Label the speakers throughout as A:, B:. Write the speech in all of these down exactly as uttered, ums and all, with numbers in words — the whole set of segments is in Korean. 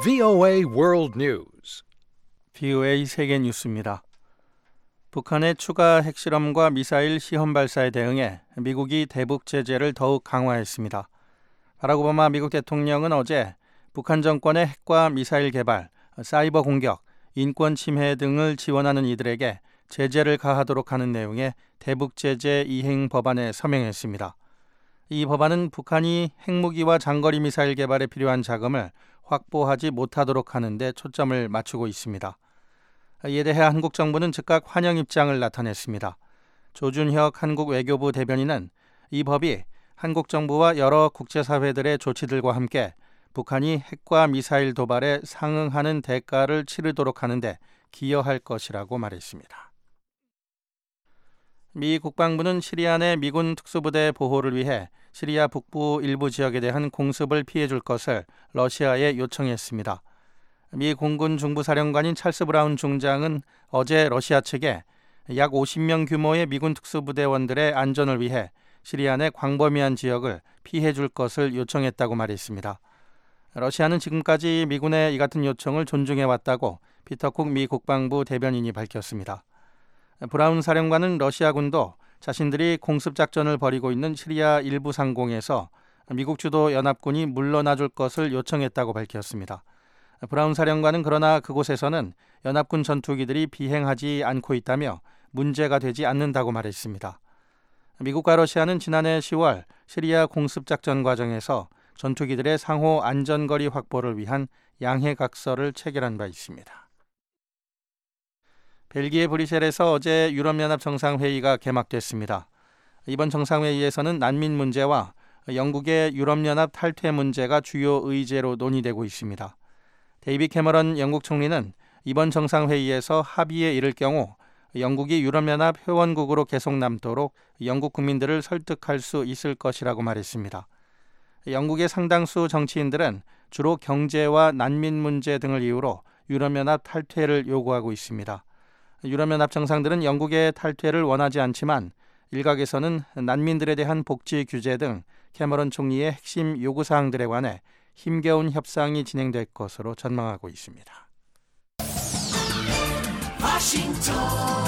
A: 브이오에이 World News.
B: 브이오에이 세계 뉴스입니다. 북한의 추가 핵실험과 미사일 시험 발사에 대응해 미국이 대북 제재를 더욱 강화했습니다. 바락 오바마 미국 대통령은 어제 북한 정권의 핵과 미사일 개발, 사이버 공격, 인권 침해 등을 지원하는 이들에게 제재를 가하도록 하는 내용의 대북 제재 이행 법안에 서명했습니다. 이 법안은 북한이 핵무기와 장거리 미사일 개발에 필요한 자금을 확보하지 못하도록 하는 데 초점을 맞추고 있습니다. 이에 대해 한국 정부는 즉각 환영 입장을 나타냈습니다. 조준혁 한국 외교부 대변인은 이 법이 한국 정부와 여러 국제사회들의 조치들과 함께 북한이 핵과 미사일 도발에 상응하는 대가를 치르도록 하는데 기여할 것이라고 말했습니다. 미 국방부는 시리아 내 미군 특수부대 보호를 위해 시리아 북부 일부 지역에 대한 공습을 피해줄 것을 러시아에 요청했습니다. 미 공군 중부사령관인 찰스 브라운 중장은 어제 러시아 측에 약 오십 명 규모의 미군 특수부대원들의 안전을 위해 시리아 내 광범위한 지역을 피해줄 것을 요청했다고 말했습니다. 러시아는 지금까지 미군의 이 같은 요청을 존중해왔다고 피터 쿡 미 국방부 대변인이 밝혔습니다. 브라운 사령관은 러시아군도 자신들이 공습작전을 벌이고 있는 시리아 일부 상공에서 미국 주도 연합군이 물러나줄 것을 요청했다고 밝혔습니다. 브라운 사령관은 그러나 그곳에서는 연합군 전투기들이 비행하지 않고 있다며 문제가 되지 않는다고 말했습니다. 미국과 러시아는 지난해 시월 시리아 공습작전 과정에서 전투기들의 상호 안전거리 확보를 위한 양해각서를 체결한 바 있습니다. 벨기에 브뤼셀에서 어제 유럽연합 정상회의가 개막됐습니다. 이번 정상회의에서는 난민 문제와 영국의 유럽연합 탈퇴 문제가 주요 의제로 논의되고 있습니다. 데이빗 캐머런 영국 총리는 이번 정상회의에서 합의에 이를 경우 영국이 유럽연합 회원국으로 계속 남도록 영국 국민들을 설득할 수 있을 것이라고 말했습니다. 영국의 상당수 정치인들은 주로 경제와 난민 문제 등을 이유로 유럽연합 탈퇴를 요구하고 있습니다. 유럽연합 정상들은 영국의 탈퇴를 원하지 않지만 일각에서는 난민들에 대한 복지 규제 등 캐머런 총리의 핵심 요구사항들에 관해 힘겨운 협상이 진행될 것으로 전망하고 있습니다.
C: 워싱턴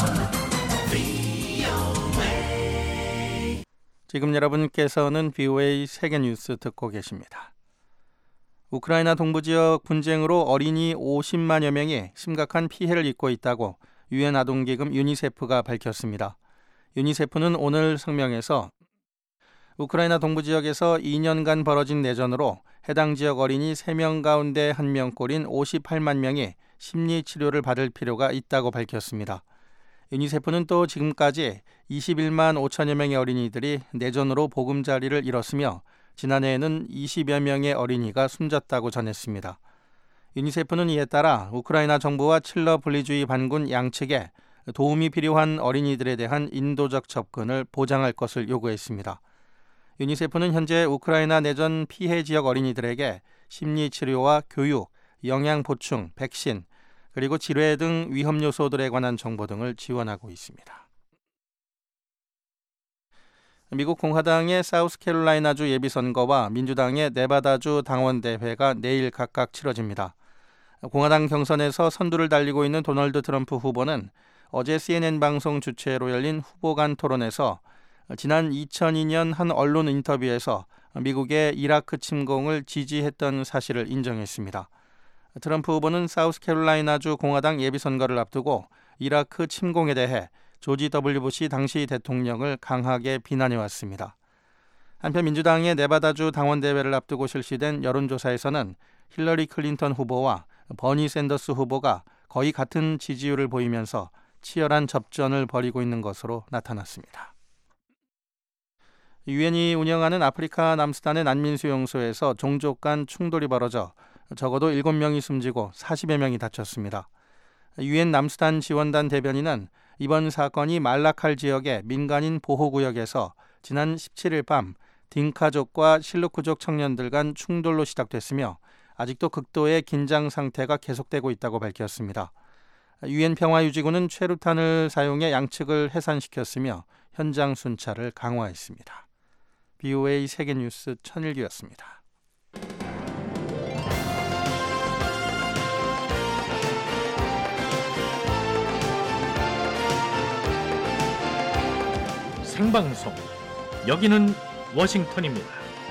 C: 브이오에이.
B: 지금 여러분께서는 브이오에이 세계뉴스 듣고 계십니다. 우크라이나 동부지역 분쟁으로 어린이 오십만여 명이 심각한 피해를 입고 있다고 유엔 아동기금 유니세프가 밝혔습니다. 유니세프는 오늘 성명에서 우크라이나 동부지역에서 이 년간 벌어진 내전으로 해당 지역 어린이 세 명 가운데 한 명꼴인 오십팔만 명이 심리치료를 받을 필요가 있다고 밝혔습니다. 유니세프는 또 지금까지 이십일만 오천여 명의 어린이들이 내전으로 보금자리를 잃었으며 지난해에는 이십여 명의 어린이가 숨졌다고 전했습니다. 유니세프는 이에 따라 우크라이나 정부와 칠러 분리주의 반군 양측에 도움이 필요한 어린이들에 대한 인도적 접근을 보장할 것을 요구했습니다. 유니세프는 현재 우크라이나 내전 피해 지역 어린이들에게 심리치료와 교육, 영양 보충, 백신, 그리고 질회 등 위험 요소들에 관한 정보 등을 지원하고 있습니다. 미국 공화당의 사우스캐롤라이나주 예비선거와 민주당의 네바다주 당원대회가 내일 각각 치러집니다. 공화당 경선에서 선두를 달리고 있는 도널드 트럼프 후보는 어제 씨엔엔 방송 주최로 열린 후보 간 토론에서 지난 이천이 년 한 언론 인터뷰에서 미국의 이라크 침공을 지지했던 사실을 인정했습니다. 트럼프 후보는 사우스캐롤라이나주 공화당 예비선거를 앞두고 이라크 침공에 대해 조지 더블유 부시 당시 대통령을 강하게 비난해왔습니다. 한편 민주당의 네바다주 당원대회를 앞두고 실시된 여론조사에서는 힐러리 클린턴 후보와 버니 샌더스 후보가 거의 같은 지지율을 보이면서 치열한 접전을 벌이고 있는 것으로 나타났습니다. 유엔이 운영하는 아프리카 남수단의 난민수용소에서 종족 간 충돌이 벌어져 적어도 일곱 명이 숨지고 사십여 명이 다쳤습니다. 유엔 남수단 지원단 대변인은 이번 사건이 말라칼 지역의 민간인 보호구역에서 지난 십칠일 밤 딩카족과 실루크족 청년들 간 충돌로 시작됐으며 아직도 극도의 긴장 상태가 계속되고 있다고 밝혔습니다. 유엔 평화유지군은 최루탄을 사용해 양측을 해산시켰으며 현장 순찰을 강화했습니다. 브이오에이 세계뉴스 천일규였습니다.
C: 생방송. 여기는 워싱턴입니다.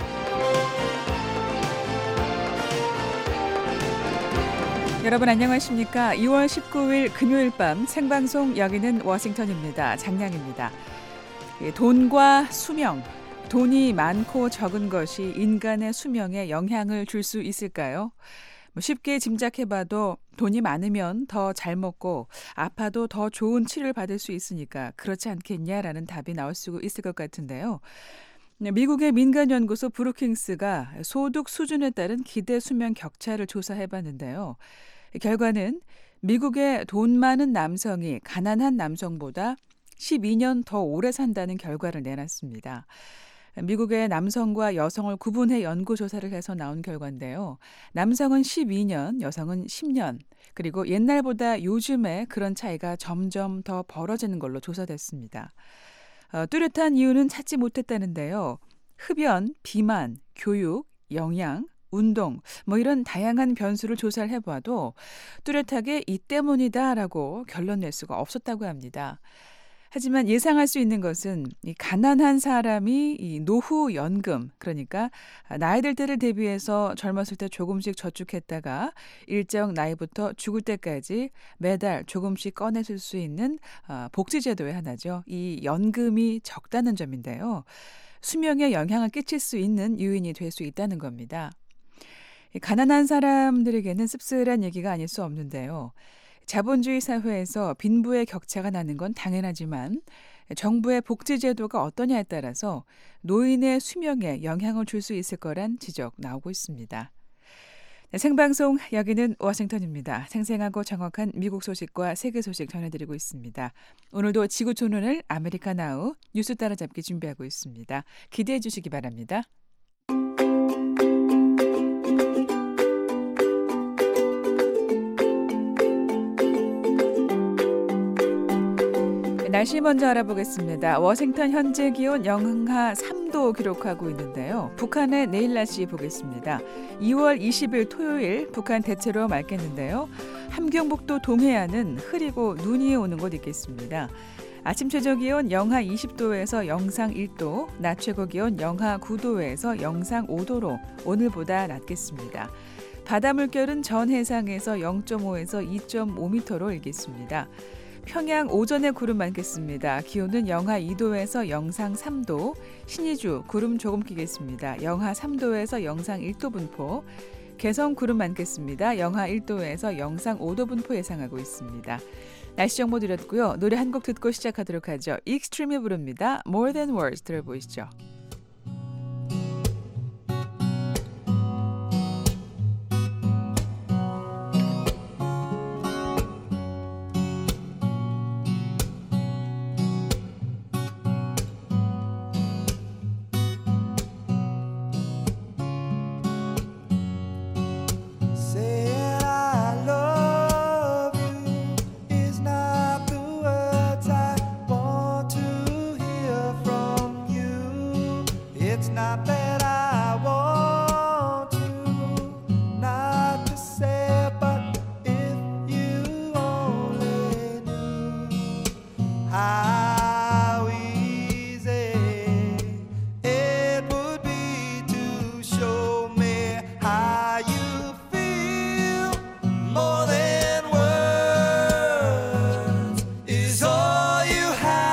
D: 여러분 안녕하십니까? 이월 십구일 금요일 밤 생방송 여기는 워싱턴입니다. 장량입니다. 돈과 수명, 돈이 많고 적은 것이 인간의 수명에 영향을 줄 수 있을까요? 뭐 쉽게 짐작해봐도 돈이 많으면 더 잘 먹고 아파도 더 좋은 치료를 받을 수 있으니까 그렇지 않겠냐라는 답이 나올 수 있을 것 같은데요. 미국의 민간연구소 브루킹스가 소득 수준에 따른 기대 수명 격차를 조사해봤는데요. 결과는 미국의 돈 많은 남성이 가난한 남성보다 십이 년 더 오래 산다는 결과를 내놨습니다. 미국의 남성과 여성을 구분해 연구조사를 해서 나온 결과인데요. 남성은 십이 년, 여성은 십 년, 그리고 옛날보다 요즘에 그런 차이가 점점 더 벌어지는 걸로 조사됐습니다. 어, 뚜렷한 이유는 찾지 못했다는데요. 흡연, 비만, 교육, 영양, 운동, 뭐 이런 다양한 변수를 조사를 해봐도 뚜렷하게 이 때문이다라고 결론 낼 수가 없었다고 합니다. 하지만 예상할 수 있는 것은 이 가난한 사람이 이 노후 연금, 그러니까 나이 들 때를 대비해서 젊었을 때 조금씩 저축했다가 일정 나이부터 죽을 때까지 매달 조금씩 꺼내실 수 있는 복지제도의 하나죠. 이 연금이 적다는 점인데요. 수명에 영향을 끼칠 수 있는 요인이 될 수 있다는 겁니다. 가난한 사람들에게는 씁쓸한 얘기가 아닐 수 없는데요. 자본주의 사회에서 빈부의 격차가 나는 건 당연하지만 정부의 복지제도가 어떠냐에 따라서 노인의 수명에 영향을 줄 수 있을 거란 지적 나오고 있습니다. 네, 생방송 여기는 워싱턴입니다. 생생하고 정확한 미국 소식과 세계 소식 전해드리고 있습니다. 오늘도 지구촌론을 아메리카 나우 뉴스 따라잡기 준비하고 있습니다. 기대해 주시기 바랍니다. 날씨 먼저 알아보겠습니다. 워싱턴 현재 기온 영하 삼 도 기록하고 있는데요. 북한의 내일 날씨 보겠습니다. 이월 이십일 토요일 북한 대체로 맑겠는데요. 함경북도 동해안은 흐리고 눈이 오는 곳 있겠습니다. 아침 최저 기온 영하 이십 도에서 영상 일 도, 낮 최고 기온 영하 구 도에서 영상 오 도로 오늘보다 낮겠습니다. 바다 물결은 전 해상에서 영 점 오에서 이 점 오 미터로 일겠습니다. 평양 오전에 구름 많겠습니다. 기온은 영하 이 도에서 영상 삼 도, 신의주 구름 조금 끼겠습니다. 영하 삼 도에서 영상 일 도 분포, 개성 구름 많겠습니다. 영하 일 도에서 영상 오 도 분포 예상하고 있습니다. 날씨 정보 드렸고요. 노래 한 곡 듣고 시작하도록 하죠. 익스트림이 부릅니다. More Than Words 들어보시죠.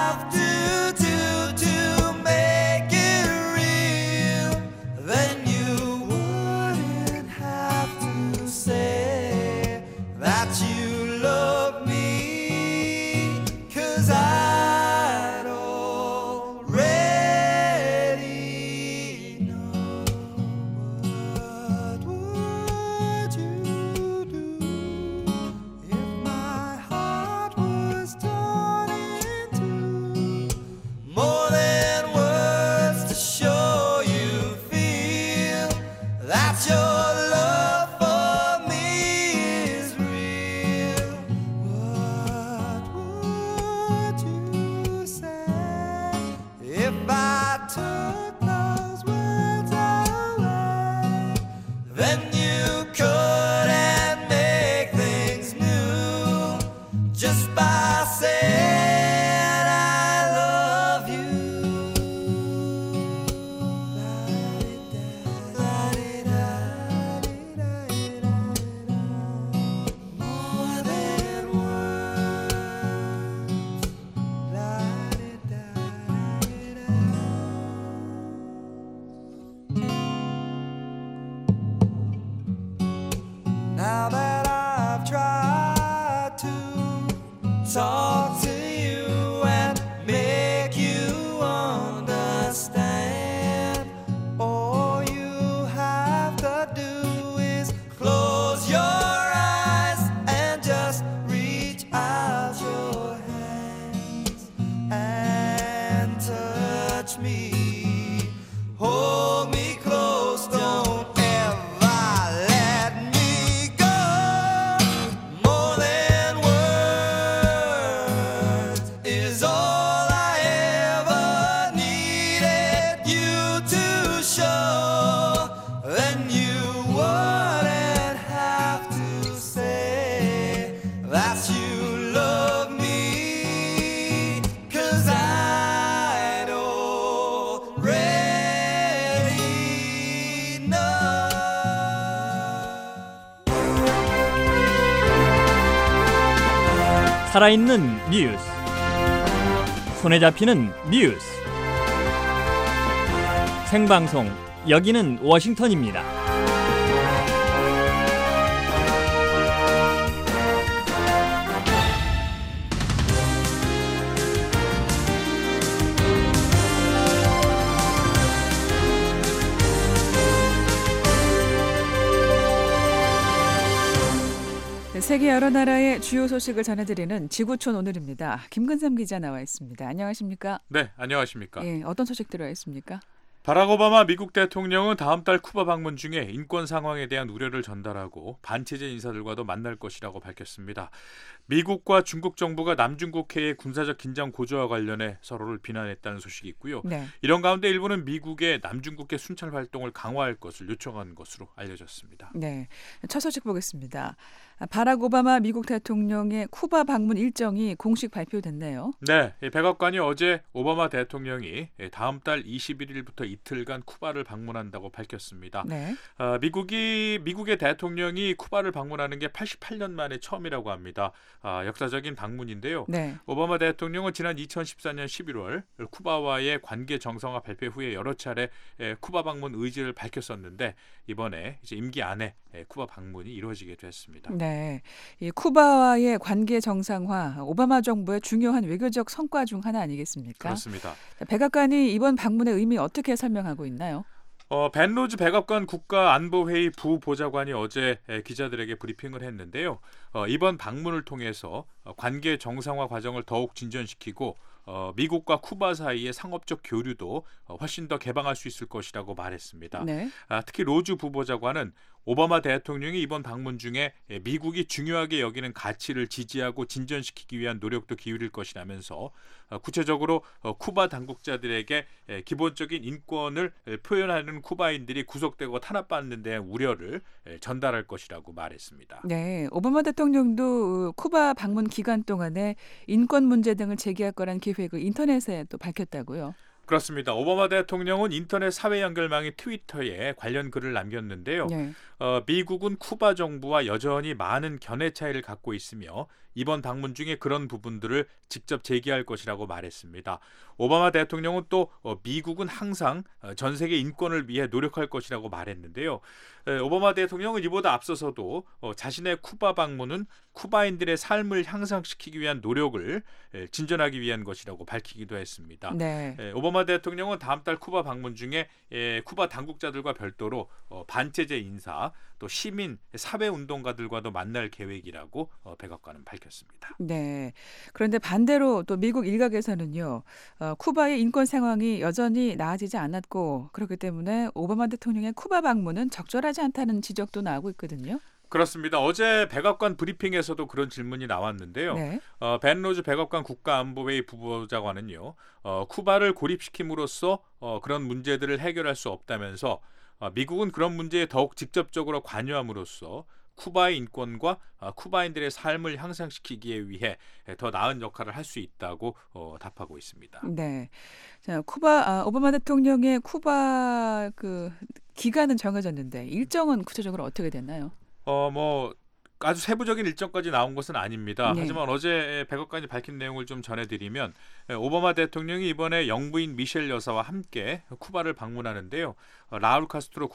E: Then you sure, then you wouldn't have to say that you love me, 'cause I'd already know.
F: 살아있는 뉴스, 손에 잡히는 뉴스, 생방송 여기는 워싱턴입니다.
D: 세계 여러 나라의 주요 소식을 전해드리는 지구촌 오늘입니다. 김근삼 기자 나와 있습니다. 안녕하십니까?
G: 네, 안녕하십니까?
D: 예, 어떤 소식 들어 있습니까?
G: 바락 오바마 미국 대통령은 다음 달 쿠바 방문 중에 인권 상황에 대한 우려를 전달하고 반체제 인사들과도 만날 것이라고 밝혔습니다. 미국과 중국 정부가 남중국해의 군사적 긴장 고조와 관련해 서로를 비난했다는 소식이 있고요.
D: 네.
G: 이런 가운데 일본은 미국의 남중국해 순찰 활동을 강화할 것을 요청한 것으로 알려졌습니다.
D: 네, 첫 소식 보겠습니다. 바락 오바마 미국 대통령의 쿠바 방문 일정이 공식 발표됐네요.
G: 네, 백악관이 어제 오바마 대통령이 다음 달 이십일 일부터 이틀간 쿠바를 방문한다고 밝혔습니다.
D: 네.
G: 어, 미국이 미국의 대통령이 쿠바를 방문하는 게 팔십팔 년 만에 처음이라고 합니다. 아, 역사적인 방문인데요.
D: 네.
G: 오바마 대통령은 지난 이천십사 년 십일월 쿠바와의 관계 정상화 발표 후에 여러 차례 에, 쿠바 방문 의지를 밝혔었는데 이번에 이제 임기 안에 에, 쿠바 방문이 이루어지게 됐습니다.
D: 네, 이 쿠바와의 관계 정상화, 오바마 정부의 중요한 외교적 성과 중 하나 아니겠습니까?
G: 그렇습니다.
D: 백악관이 이번 방문의 의미 어떻게 설명하고 있나요?
G: 어, 벤 로즈 백악관 국가안보회의 부보좌관이 어제 기자들에게 브리핑을 했는데요. 어, 이번 방문을 통해서 관계 정상화 과정을 더욱 진전시키고 어, 미국과 쿠바 사이의 상업적 교류도 훨씬 더 개방할 수 있을 것이라고 말했습니다.
D: 네.
G: 아, 특히 로즈 부보좌관은 오바마 대통령이 이번 방문 중에 미국이 중요하게 여기는 가치를 지지하고 진전시키기 위한 노력도 기울일 것이라면서 구체적으로 쿠바 당국자들에게 기본적인 인권을 표현하는 쿠바인들이 구속되고 탄압받는 데 대한 우려를 전달할 것이라고 말했습니다.
D: 네, 오바마 대통령도 쿠바 방문 기간 동안에 인권 문제 등을 제기할 거란 계획을 인터넷에 또 밝혔다고요.
G: 그렇습니다. 오바마 대통령은 인터넷 사회 연결망인 트위터에 관련 글을 남겼는데요.
D: 네.
G: 어, 미국은 쿠바 정부와 여전히 많은 견해 차이를 갖고 있으며 이번 방문 중에 그런 부분들을 직접 제기할 것이라고 말했습니다. 오바마 대통령은 또 어, 미국은 항상 어, 전 세계 인권을 위해 노력할 것이라고 말했는데요. 에, 오바마 대통령은 이보다 앞서서도 어, 자신의 쿠바 방문은 쿠바인들의 삶을 향상시키기 위한 노력을 에, 진전하기 위한 것이라고 밝히기도 했습니다.
D: 네.
G: 에, 오바마 대통령은 다음 달 쿠바 방문 중에 에, 쿠바 당국자들과 별도로 어, 반체제 인사 또 시민 사회운동가들과도 만날 계획이라고 어, 백악관은 밝혔습니다.
D: 네. 그런데 반대로 또 미국 일각에서는요, 어, 쿠바의 인권 상황이 여전히 나아지지 않았고 그렇기 때문에 오바마 대통령의 쿠바 방문은 적절하지 않다는 지적도 나오고 있거든요.
G: 그렇습니다. 어제 백악관 브리핑에서도 그런 질문이 나왔는데요.
D: 네.
G: 어, 벤 로즈 백악관 국가안보회의 부보좌관은요, 어, 쿠바를 고립시킴으로써 어, 그런 문제들을 해결할 수 없다면서 어, 미국은 그런 문제에 더욱 직접적으로 관여함으로써 쿠바의 인권과 어, 쿠바인들의 삶을 향상시키기 위해 더 나은 역할을 할 수 있다고 어, 답하고 있습니다.
D: 네. 자, 쿠바 아, 오바마 대통령의 쿠바 그 기간은 정해졌는데 일정은 구체적으로 어떻게 됐나요?
G: 어, 뭐 아주 세부적인 일정까지 나온 것은 아닙니다.
D: 네.
G: 하지만 어제 백악관이 밝힌 내용을 좀 전해드리면 오바마 대통령이 이번에 영부인 미셸 여사와 함께 쿠바를 방문하는데요. 라울 카스트로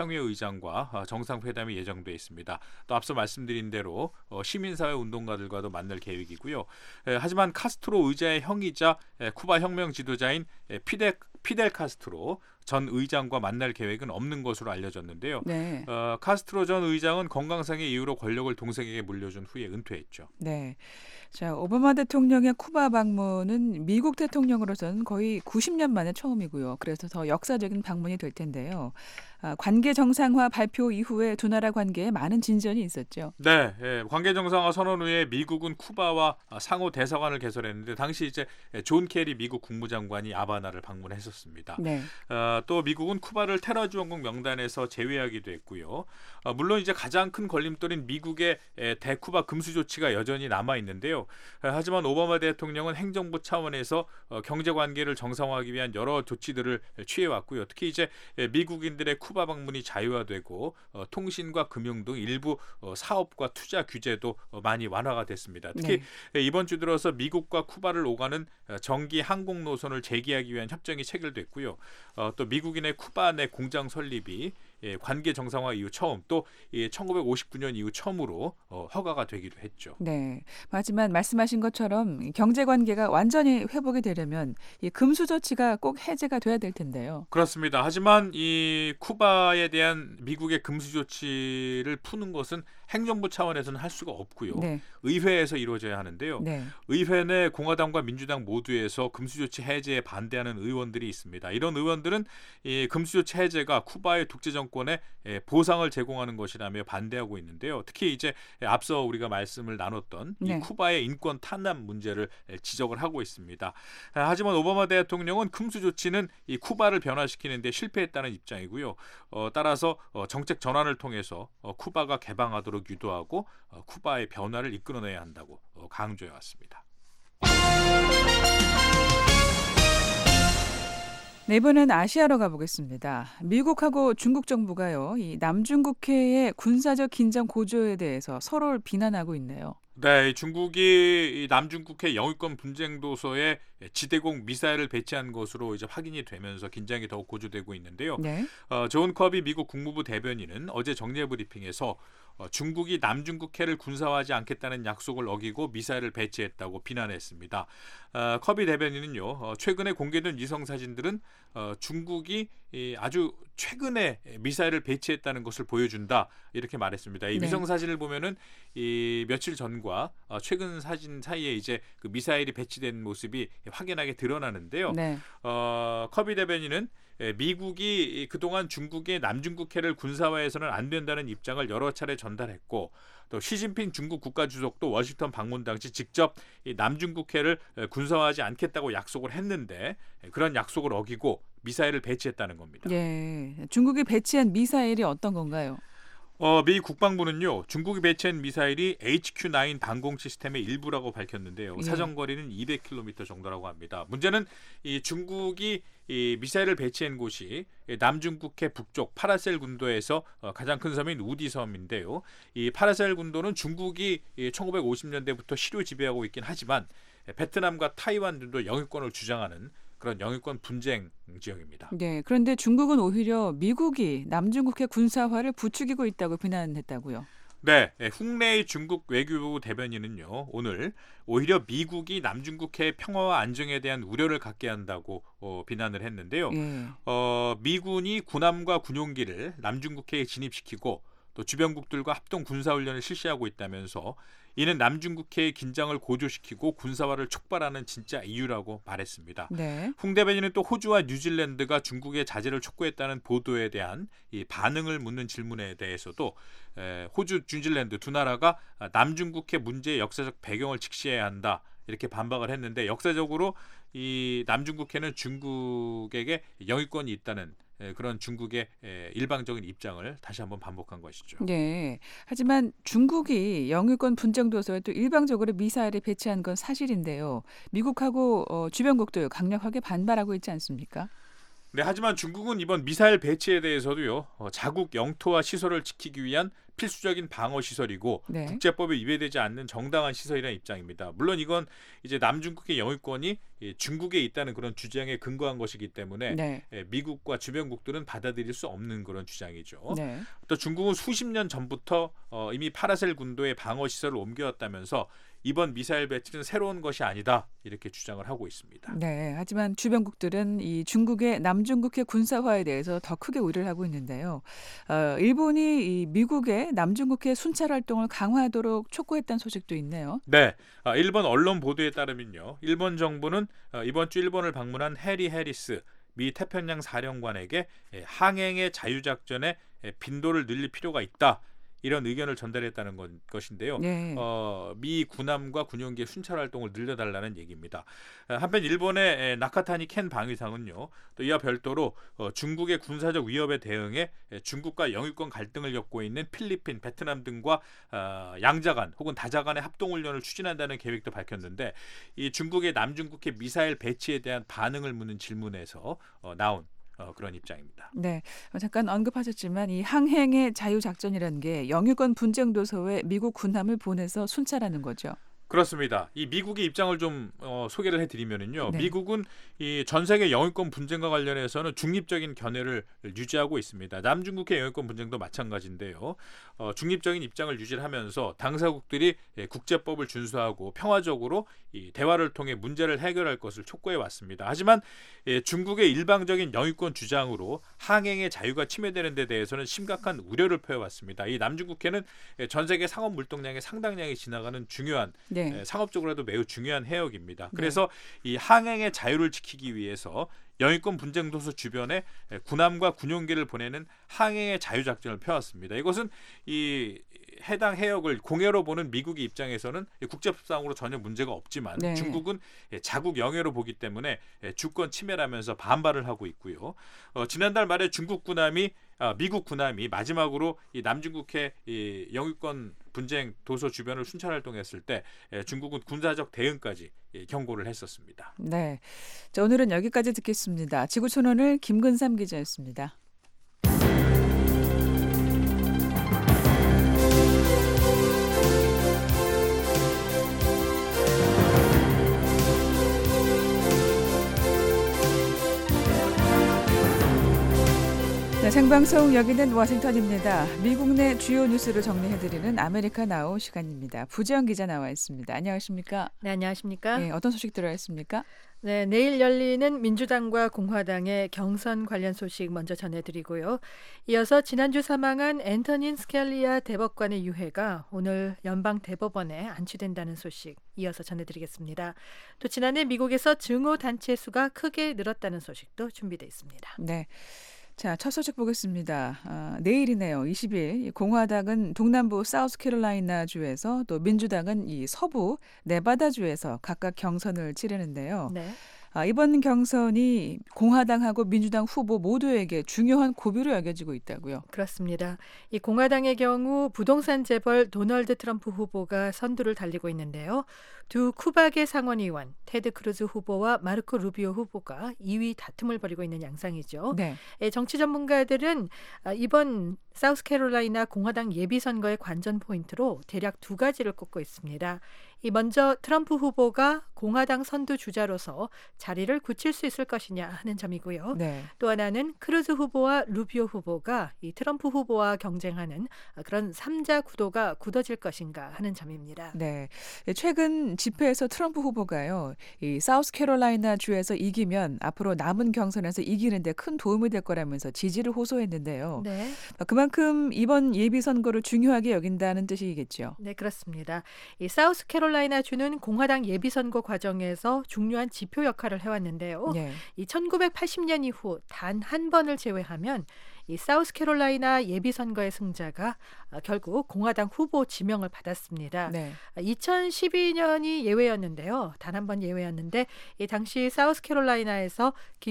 G: 국가평화의장과 정상회담이 예정돼 있습니다. 또 앞서 말씀드린 대로 시민사회 운동가들과도 만날 계획이고요. 하지만 카스트로 의자의 형이자 쿠바 혁명 지도자인 피델, 피델 카스트로 전 의장과 만날 계획은 없는 것으로 알려졌는데요.
D: 네.
G: 어, 카스트로 전 의장은 건강상의 이유로 권력을 동생에게 물려준 후에 은퇴했죠.
D: 네. 자, 오바마 대통령의 쿠바 방문은 미국 대통령으로서는 거의 구십 년 만에 처음이고요. 그래서 더 역사적인 방문이 될 텐데요. 아, 관계 정상화 발표 이후에 두 나라 관계에 많은 진전이 있었죠.
G: 네, 예, 관계 정상화 선언 후에 미국은 쿠바와 상호 대사관을 개설했는데 당시 이제 존 케리 미국 국무장관이 아바나를 방문했었습니다.
D: 네.
G: 어, 아, 또 미국은 쿠바를 테러 지원국 명단에서 제외하기도 했고요. 아, 물론 이제 가장 큰 걸림돌인 미국의 에, 대쿠바 금수 조치가 여전히 남아 있는데요. 아, 하지만 오바마 대통령은 행정부 차원에서 어, 경제 관계를 정상화하기 위한 여러 조치들을 취해 왔고요. 특히 이제 에, 미국인들의 쿠바 방문이 자유화되고 어, 통신과 금융 등 일부 어, 사업과 투자 규제도 어, 많이 완화가 됐습니다. 특히
D: 네.
G: 이번 주 들어서 미국과 쿠바를 오가는 정기 항공 노선을 재개하기 위한 협정이 체결됐고요. 어, 또 미국인의 쿠바 내 공장 설립이 예, 관계 정상화 이후 처음 또 예, 천구백오십구 년 이후 처음으로 어, 허가가 되기도 했죠.
D: 네. 하지만 말씀하신 것처럼 경제 관계가 완전히 회복이 되려면 이 금수 조치가 꼭 해제가 돼야 될 텐데요.
G: 그렇습니다. 하지만 이 쿠바에 대한 미국의 금수 조치를 푸는 것은 행정부 차원에서는 할 수가 없고요.
D: 네.
G: 의회에서 이루어져야 하는데요.
D: 네.
G: 의회 내 공화당과 민주당 모두에서 금수조치 해제에 반대하는 의원들이 있습니다. 이런 의원들은 이 금수조치 해제가 쿠바의 독재 정권에 보상을 제공하는 것이라며 반대하고 있는데요. 특히 이제 앞서 우리가 말씀을 나눴던 이
D: 네.
G: 쿠바의 인권 탄압 문제를 지적을 하고 있습니다. 하지만 오바마 대통령은 금수조치는 이 쿠바를 변화시키는 데 실패했다는 입장이고요. 어, 따라서 어, 정책 전환을 통해서 어, 쿠바가 개방하도록 유도하고 어, 쿠바의 변화를 이끌어내야 한다고 어, 강조해 왔습니다.
D: 네, 이번엔 아시아로 가보겠습니다. 미국하고 중국 정부가요, 이 남중국해의 군사적 긴장 고조에 대해서 서로를 비난하고 있네요.
G: 네, 중국이 이 남중국해 영유권 분쟁 도서에 지대공 미사일을 배치한 것으로 이제 확인이 되면서 긴장이 더욱 고조되고 있는데요.
D: 네.
G: 어, 존 커비 미국 국무부 대변인은 어제 정례 브리핑에서 어, 중국이 남중국해를 군사화하지 않겠다는 약속을 어기고 미사일을 배치했다고 비난했습니다. 어, 커비 대변인은요, 어, 최근에 공개된 위성 사진들은 어, 중국이 이 아주 최근에 미사일을 배치했다는 것을 보여준다 이렇게 말했습니다. 이
D: 네.
G: 위성 사진을 보면은 이 며칠 전과 어, 최근 사진 사이에 이제 그 미사일이 배치된 모습이 확연하게 드러나는데요.
D: 네.
G: 어, 커비 대변인은 미국이 그동안 중국의 남중국해를 군사화해서는 안 된다는 입장을 여러 차례 전달했고 또 시진핑 중국 국가주석도 워싱턴 방문 당시 직접 이 남중국해를 군사화하지 않겠다고 약속을 했는데 그런 약속을 어기고 미사일을 배치했다는 겁니다.
D: 예. 중국이 배치한 미사일이 어떤 건가요?
G: 어, 미 국방부는요, 중국이 배치한 미사일이 에이치큐 나인 방공 시스템의 일부라고 밝혔는데요.
D: 예.
G: 사정거리는 이백 킬로미터 정도라고 합니다. 문제는 이 중국이 이 미사일을 배치한 곳이 남중국해 북쪽 파라셀 군도에서 어, 가장 큰 섬인 우디 섬인데요. 이 파라셀 군도는 중국이 천구백오십 년대부터 시료 지배하고 있긴 하지만 베트남과 타이완 등도 영유권을 주장하는 그런 영유권 분쟁 지역입니다.
D: 네. 그런데 중국은 오히려 미국이 남중국해 군사화를 부추기고 있다고 비난했다고요.
G: 네, 홍래의 중국 외교부 대변인은요, 오늘 오히려 미국이 남중국해의 평화와 안정에 대한 우려를 갖게 한다고 어, 비난을 했는데요.
D: 예.
G: 어, 미군이 군함과 군용기를 남중국해에 진입시키고 또 주변국들과 합동 군사훈련을 실시하고 있다면서 이는 남중국해의 긴장을 고조시키고 군사화를 촉발하는 진짜 이유라고 말했습니다.
D: 네.
G: 홍 대변인은 또 호주와 뉴질랜드가 중국의 자제를 촉구했다는 보도에 대한 이 반응을 묻는 질문에 대해서도 에, 호주, 뉴질랜드 두 나라가 남중국해 문제의 역사적 배경을 직시해야 한다 이렇게 반박을 했는데 역사적으로 이 남중국해는 중국에게 영유권이 있다는 그런 중국의 일방적인 입장을 다시 한번 반복한 것이죠.
D: 네. 하지만 중국이 영유권 분쟁 도서에 또 일방적으로 미사일을 배치한 건 사실인데요. 미국하고 어, 주변국도 강력하게 반발하고 있지 않습니까?
G: 네, 하지만 중국은 이번 미사일 배치에 대해서도요, 어, 자국 영토와 시설을 지키기 위한 필수적인 방어 시설이고
D: 네.
G: 국제법에 위배되지 않는 정당한 시설이라는 입장입니다. 물론 이건 이제 남중국해 영유권이 중국에 있다는 그런 주장에 근거한 것이기 때문에
D: 네.
G: 미국과 주변국들은 받아들일 수 없는 그런 주장이죠.
D: 네.
G: 또 중국은 수십 년 전부터 어, 이미 파라셀 군도의 방어 시설을 옮겨왔다면서 이번 미사일 배치는 새로운 것이 아니다 이렇게 주장을 하고 있습니다.
D: 네. 하지만 주변국들은 이 중국의 남중국해 군사화에 대해서 더 크게 우려를 하고 있는데요. 어, 일본이 이 미국의 남중국해 순찰 활동을 강화하도록 촉구했다는 소식도 있네요.
G: 네, 아, 일본 언론 보도에 따르면요, 일본 정부는 어, 이번 주 일본을 방문한 해리 해리스 미 태평양 사령관에게 예, 항행의 자유작전에 예, 빈도를 늘릴 필요가 있다. 이런 의견을 전달했다는 것, 것인데요.
D: 네.
G: 어, 미 군함과 군용기의 순찰 활동을 늘려달라는 얘기입니다. 한편 일본의 나카타니 켄 방위상은요. 또 이와 별도로 어, 중국의 군사적 위협에 대응해 중국과 영유권 갈등을 겪고 있는 필리핀, 베트남 등과 어, 양자간 혹은 다자간의 합동훈련을 추진한다는 계획도 밝혔는데 이 중국의 남중국해 미사일 배치에 대한 반응을 묻는 질문에서 어, 나온 어, 그런 입장입니다.
D: 네, 잠깐 언급하셨지만 이 항행의 자유작전이라는 게 영유권 분쟁 도서에 미국 군함을 보내서 순찰하는 거죠.
G: 그렇습니다. 이 미국의 입장을 좀 어, 소개를 해드리면은요.
D: 네.
G: 미국은 이 전 세계 영유권 분쟁과 관련해서는 중립적인 견해를 유지하고 있습니다. 남중국해 영유권 분쟁도 마찬가지인데요. 어, 중립적인 입장을 유지하면서 당사국들이 예, 국제법을 준수하고 평화적으로 이 대화를 통해 문제를 해결할 것을 촉구해 왔습니다. 하지만 예, 중국의 일방적인 영유권 주장으로 항행의 자유가 침해되는 데 대해서는 심각한 우려를 표해왔습니다. 이 남중국해는 예, 전 세계 상업 물동량의 상당량이 지나가는 중요한
D: 네.
G: 예, 상업적으로도 매우 중요한 해역입니다. 그래서 네. 이 항행의 자유를 지키기 위해서 영유권 분쟁 도서 주변에 군함과 군용기를 보내는 항행의 자유 작전을 펴왔습니다. 이것은 이 해당 해역을 공해로 보는 미국의 입장에서는 국제법상으로 전혀 문제가 없지만
D: 네.
G: 중국은 자국 영해로 보기 때문에 주권 침해라면서 반발을 하고 있고요. 어, 지난달 말에 중국 군함이 아, 미국 군함이 마지막으로 이 남중국해 이 영유권 분쟁 도서 주변을 순찰 활동했을 때 예, 중국은 군사적 대응까지 예, 경고를 했었습니다.
D: 네, 자, 오늘은 여기까지 듣겠습니다. 지구촌오늘 김근삼 기자였습니다. 네, 생방송 여기는 워싱턴입니다. 미국 내 주요 뉴스를 정리해드리는 아메리카 나우 시간입니다. 부지영 기자 나와 있습니다. 안녕하십니까?
H: 네, 안녕하십니까?
D: 네, 어떤 소식 들어와 있습니까?
H: 네, 내일 열리는 민주당과 공화당의 경선 관련 소식 먼저 전해드리고요. 이어서 지난주 사망한 앤토닌 스켈리아 대법관의 유해가 오늘 연방 대법원에 안치된다는 소식 이어서 전해드리겠습니다. 또 지난해 미국에서 증오 단체 수가 크게 늘었다는 소식도 준비되어 있습니다.
D: 네. 자, 첫 소식 보겠습니다. 아, 내일이네요. 이십 일 공화당은 동남부 사우스캐롤라이나 주에서 또 민주당은 이 서부 네바다 주에서 각각 경선을 치르는데요.
H: 네.
D: 아, 이번 경선이 공화당하고 민주당 후보 모두에게 중요한 고비로 여겨지고 있다고요.
H: 그렇습니다. 이 공화당의 경우 부동산 재벌 도널드 트럼프 후보가 선두를 달리고 있는데요. 두 쿠박의 상원의원 테드 크루즈 후보와 마르코 루비오 후보가 이 위 다툼을 벌이고 있는 양상이죠.
D: 네.
H: 정치 전문가들은 이번 사우스캐롤라이나 공화당 예비선거의 관전 포인트로 대략 두 가지를 꼽고 있습니다. 이 먼저 트럼프 후보가 공화당 선두 주자로서 자리를 굳힐 수 있을 것이냐 하는 점이고요.
D: 네.
H: 또 하나는 크루즈 후보와 루비오 후보가 이 트럼프 후보와 경쟁하는 그런 삼자 구도가 굳어질 것인가 하는 점입니다.
D: 네. 최근 집회에서 트럼프 후보가요, 이 사우스캐롤라이나 주에서 이기면 앞으로 남은 경선에서 이기는데 큰 도움이 될 거라면서 지지를 호소했는데요.
H: 네.
D: 그만큼 이번 예비 선거를 중요하게 여긴다는 뜻이겠죠.
H: 네, 그렇습니다. 이 사우스캐롤라이나 주는 공화당 예비 선거 과정에서 중요한 지표 역할을 해왔는데요.
D: 네.
H: 이 천구백팔십 년 이후 단 한 번을 제외하면 이 사우스캐롤라이나 예비선거의 승자가 결국 공화당 후보 지명을 받았습니다.
D: 네.
H: 이천십이 년이 예외였는데요. 단 한 번 예외였는데 이 당시 사우스캐롤라이나에서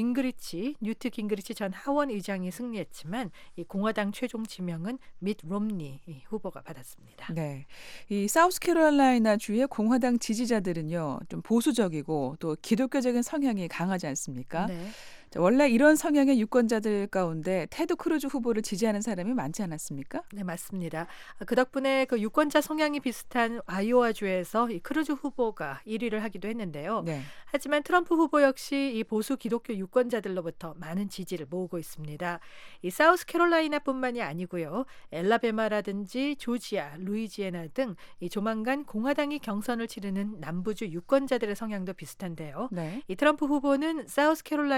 H: 깅그리치, 뉴트 깅그리치 전 하원 의장이 승리했지만 이 공화당 최종 지명은 밋 롬니 후보가 받았습니다.
D: 네, 이 사우스캐롤라이나 주의 공화당 지지자들은요, 좀 보수적이고 또 기독교적인 성향이 강하지 않습니까?
H: 네.
D: 원래 이런 성향의 유권자들 가운데 테드 크루즈 후보를 지지하는 사람이 많지 않았습니까?
H: 네, 맞습니다. 그 덕분에 그 유권자 성향이 비슷한 아이오와주에서 이 크루즈 후보가 일 위를 하기도 했는데요.
D: 네.
H: 하지만 트럼프 후보 역시 이 보수 기독교 유권자들로부터 많은 지지를 모으고 있습니다. 이 사우스캐롤라이나뿐만이 아니고요. 엘라베마라든지 조지아, 루이지애나 등 이 조만간 공화당이 경선을 치르는 남부주 유권자들의 성향도 비슷한데요.
D: 네.
H: 이 트럼프 후보는 사우스캐롤라이나 주에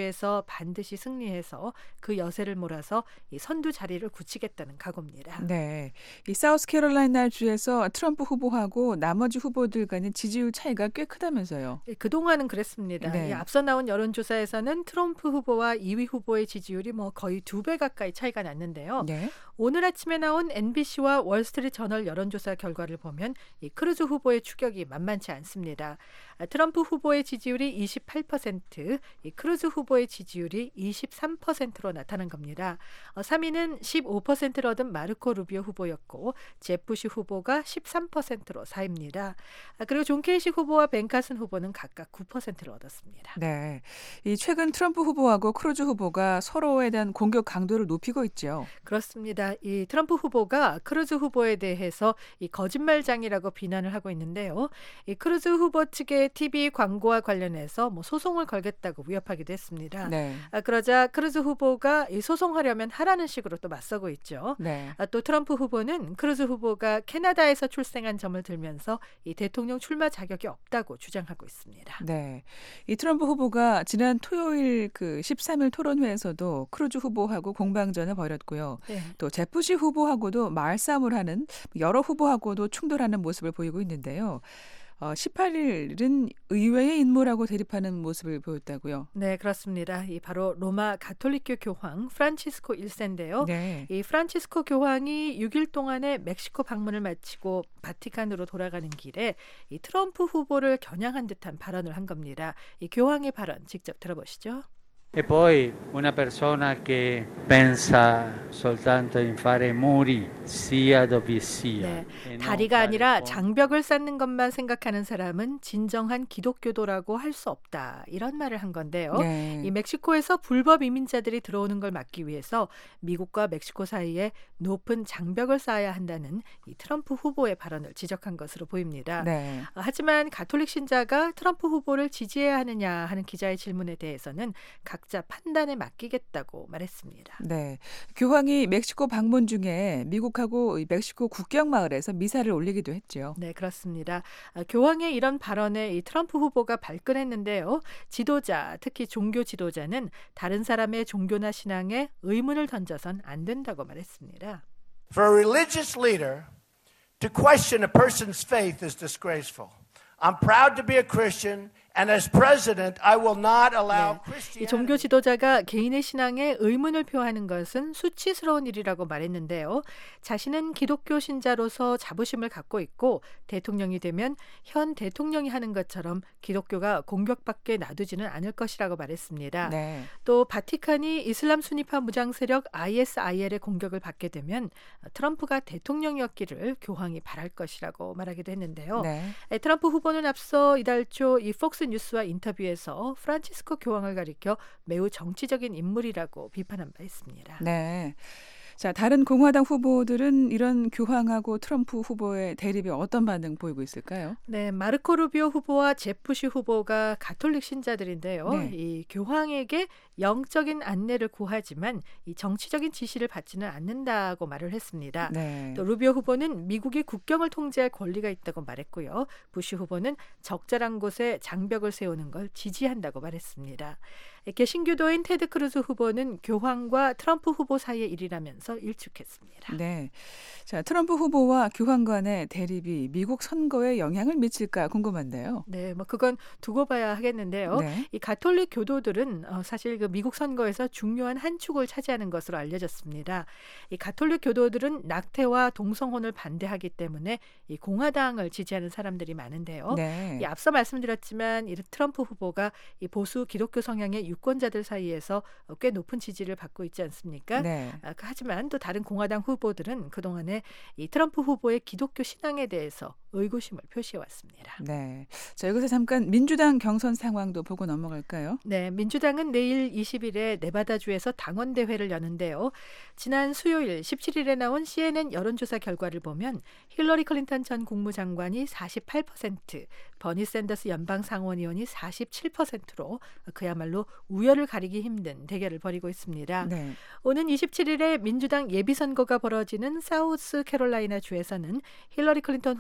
H: 주에서 반드시 승리해서 그 여세를 몰아서 이 선두 자리를 굳히겠다는 각오입니다.
D: 네, 이 사우스캐롤라이나 주에서 트럼프 후보하고 나머지 후보들 간의 지지율 차이가 꽤 크다면서요.
H: 예, 그동안은 그랬습니다.
D: 네.
H: 이 앞서 나온 여론조사에서는 트럼프 후보와 이 위 후보의 지지율이 뭐 거의 두 배 가까이 차이가 났는데요.
D: 네.
H: 오늘 아침에 나온 엔비씨와 월스트리트저널 여론조사 결과를 보면 이 크루즈 후보의 추격이 만만치 않습니다. 아, 트럼프 후보의 지지율이 이십팔 퍼센트, 이 크루즈 후보의 지지율이 이십삼 퍼센트로 나타난 겁니다. 어, 삼 위는 십오 퍼센트를 얻은 마르코 루비오 후보였고 제프 부시 후보가 십삼 퍼센트로 사 위입니다. 아, 그리고 존 케이시 후보와 벤 카슨 후보는 각각 구 퍼센트를 얻었습니다.
D: 네, 이 최근 트럼프 후보하고 크루즈 후보가 서로에 대한 공격 강도를 높이고 있죠.
H: 그렇습니다. 이 트럼프 후보가 크루즈 후보에 대해서 이 거짓말장이라고 비난을 하고 있는데요. 이 크루즈 후보 측의 티비 광고와 관련해서 뭐 소송을 걸겠다고 위협하기도 했습니다.
D: 네.
H: 아, 그러자 크루즈 후보가 이 소송하려면 하라는 식으로 또 맞서고 있죠.
D: 네.
H: 아, 또 트럼프 후보는 크루즈 후보가 캐나다에서 출생한 점을 들면서 이 대통령 출마 자격이 없다고 주장하고 있습니다.
D: 네, 이 트럼프 후보가 지난 토요일 그 십삼 일 토론회에서도 크루즈 후보하고 공방전을 벌였고요.
H: 네.
D: 또 제프 부시 후보하고도 말싸움을 하는 여러 후보하고도 충돌하는 모습을 보이고 있는데요. 어, 십팔 일은 의외의 인물하고 대립하는 모습을 보였다고요.
H: 네, 그렇습니다. 이 바로 로마 가톨릭교 교황 프란치스코 일 세인데요.
D: 네.
H: 이 프란치스코 교황이 육 일 동안의 멕시코 방문을 마치고 바티칸으로 돌아가는 길에 이 트럼프 후보를 겨냥한 듯한 발언을 한 겁니다. 이 교황의 발언 직접 들어보시죠.
I: E poi una persona che pensa soltanto in fare muri sia dove sia.
H: 네,
I: e non
H: 다리가
I: fare
H: 아니라
I: ponti.
H: 장벽을 쌓는 것만 생각하는 사람은 진정한 기독교도라고 할 수 없다. 이런 말을 한 건데요.
D: 네.
H: 이 멕시코에서 불법 이민자들이 들어오는 걸 막기 위해서 미국과 멕시코 사이에 높은 장벽을 쌓아야 한다는 이 트럼프 후보의 발언을 지적한 것으로 보입니다.
D: 네.
H: 어, 하지만 가톨릭 신자가 트럼프 후보를 지지해야 하느냐 하는 기자의 질문에 대해서는 각자 판단에 맡기겠다고 말했습니다.
D: 네, 교황이 멕시코 방문 중에 미국하고 이 멕시코 국경 마을에서 미사를 올리기도 했죠.
H: 네, 그렇습니다. 아, 교황의 이런 발언에 이 트럼프 후보가 발끈했는데요. 지도자, 특히 종교 지도자는 다른 사람의 종교나 신앙에 의문을 던져선 안 된다고 말했습니다.
J: For a religious leader to question a person's faith is disgraceful. I'm proud to be a Christian, and as president, I will not allow
H: 네, 이
J: Christianity.
H: 종교 지도자가 개인의 신앙에 의문을 표하는 것은 수치스러운 일이라고 말했는데요. 자신은 기독교 신자로서 자부심을 갖고 있고 대통령이 되면 현 대통령이 하는 것처럼 기독교가 공격받게 놔두지는 않을 것이라고 말했습니다.
D: 네.
H: 또 바티칸이 이슬람 순위파 무장 세력 아이에스아이엘의 공격을 받게 되면 트럼프가 대통령이었기를 교황이 바랄 것이라고 말하기도 했는데요.
D: 네.
H: 에, 트럼프 후보는 앞서 이달 초 이 폭스 뉴스와 인터뷰에서 프란치스코 교황을 가리켜 매우 정치적인 인물이라고 비판한 바 있습니다.
D: 네. 자, 다른 공화당 후보들은 이런 교황하고 트럼프 후보의 대립에 어떤 반응 보이고 있을까요?
H: 네, 마르코 루비오 후보와 제프 부시 후보가 가톨릭 신자들인데요.
D: 네.
H: 이 교황에게 영적인 안내를 구하지만 이 정치적인 지시를 받지는 않는다고 말을 했습니다.
D: 네.
H: 또 루비오 후보는 미국이 국경을 통제할 권리가 있다고 말했고요. 부시 후보는 적절한 곳에 장벽을 세우는 걸 지지한다고 말했습니다. 개신교도인 테드 크루즈 후보는 교황과 트럼프 후보 사이의 일이라면서 일축했습니다.
D: 네. 자, 트럼프 후보와 교황 간의 대립이 미국 선거에 영향을 미칠까 궁금한데요.
H: 네, 뭐 그건 두고 봐야 하겠는데요.
D: 네.
H: 이 가톨릭 교도들은 어, 사실 그 미국 선거에서 중요한 한 축을 차지하는 것으로 알려졌습니다. 이 가톨릭 교도들은 낙태와 동성혼을 반대하기 때문에 이 공화당을 지지하는 사람들이 많은데요.
D: 네.
H: 이 앞서 말씀드렸지만 이 트럼프 후보가 이 보수 기독교 성향의 유권자들 사이에서 어, 꽤 높은 지지를 받고 있지 않습니까?
D: 네.
H: 아, 하지만 또 다른 공화당 후보들은 그동안에 이 트럼프 후보의 기독교 신앙에 대해서 의구심을 표시해왔습니다.
D: 네. 자, 여기서 잠깐 민주당 경선 상황도 보고 넘어갈까요?
H: 네, 민주당은 내일 이십 일에 네바다주에서 당원대회를 여는데요. 지난 수요일 십칠 일에 나온 씨엔엔 여론조사 결과를 보면 힐러리 클린턴 전 국무장관이 사십팔 퍼센트, 버니 샌더스 연방상원의원이 사십칠 퍼센트로 그야말로 우열을 가리기 힘든 대결을 벌이고 있습니다.
D: 네.
H: 오는 이십칠 일에 민주당 예비선거가 벌어지는 사우스 캐롤라이나 주에서는 힐러리 클린턴 후보가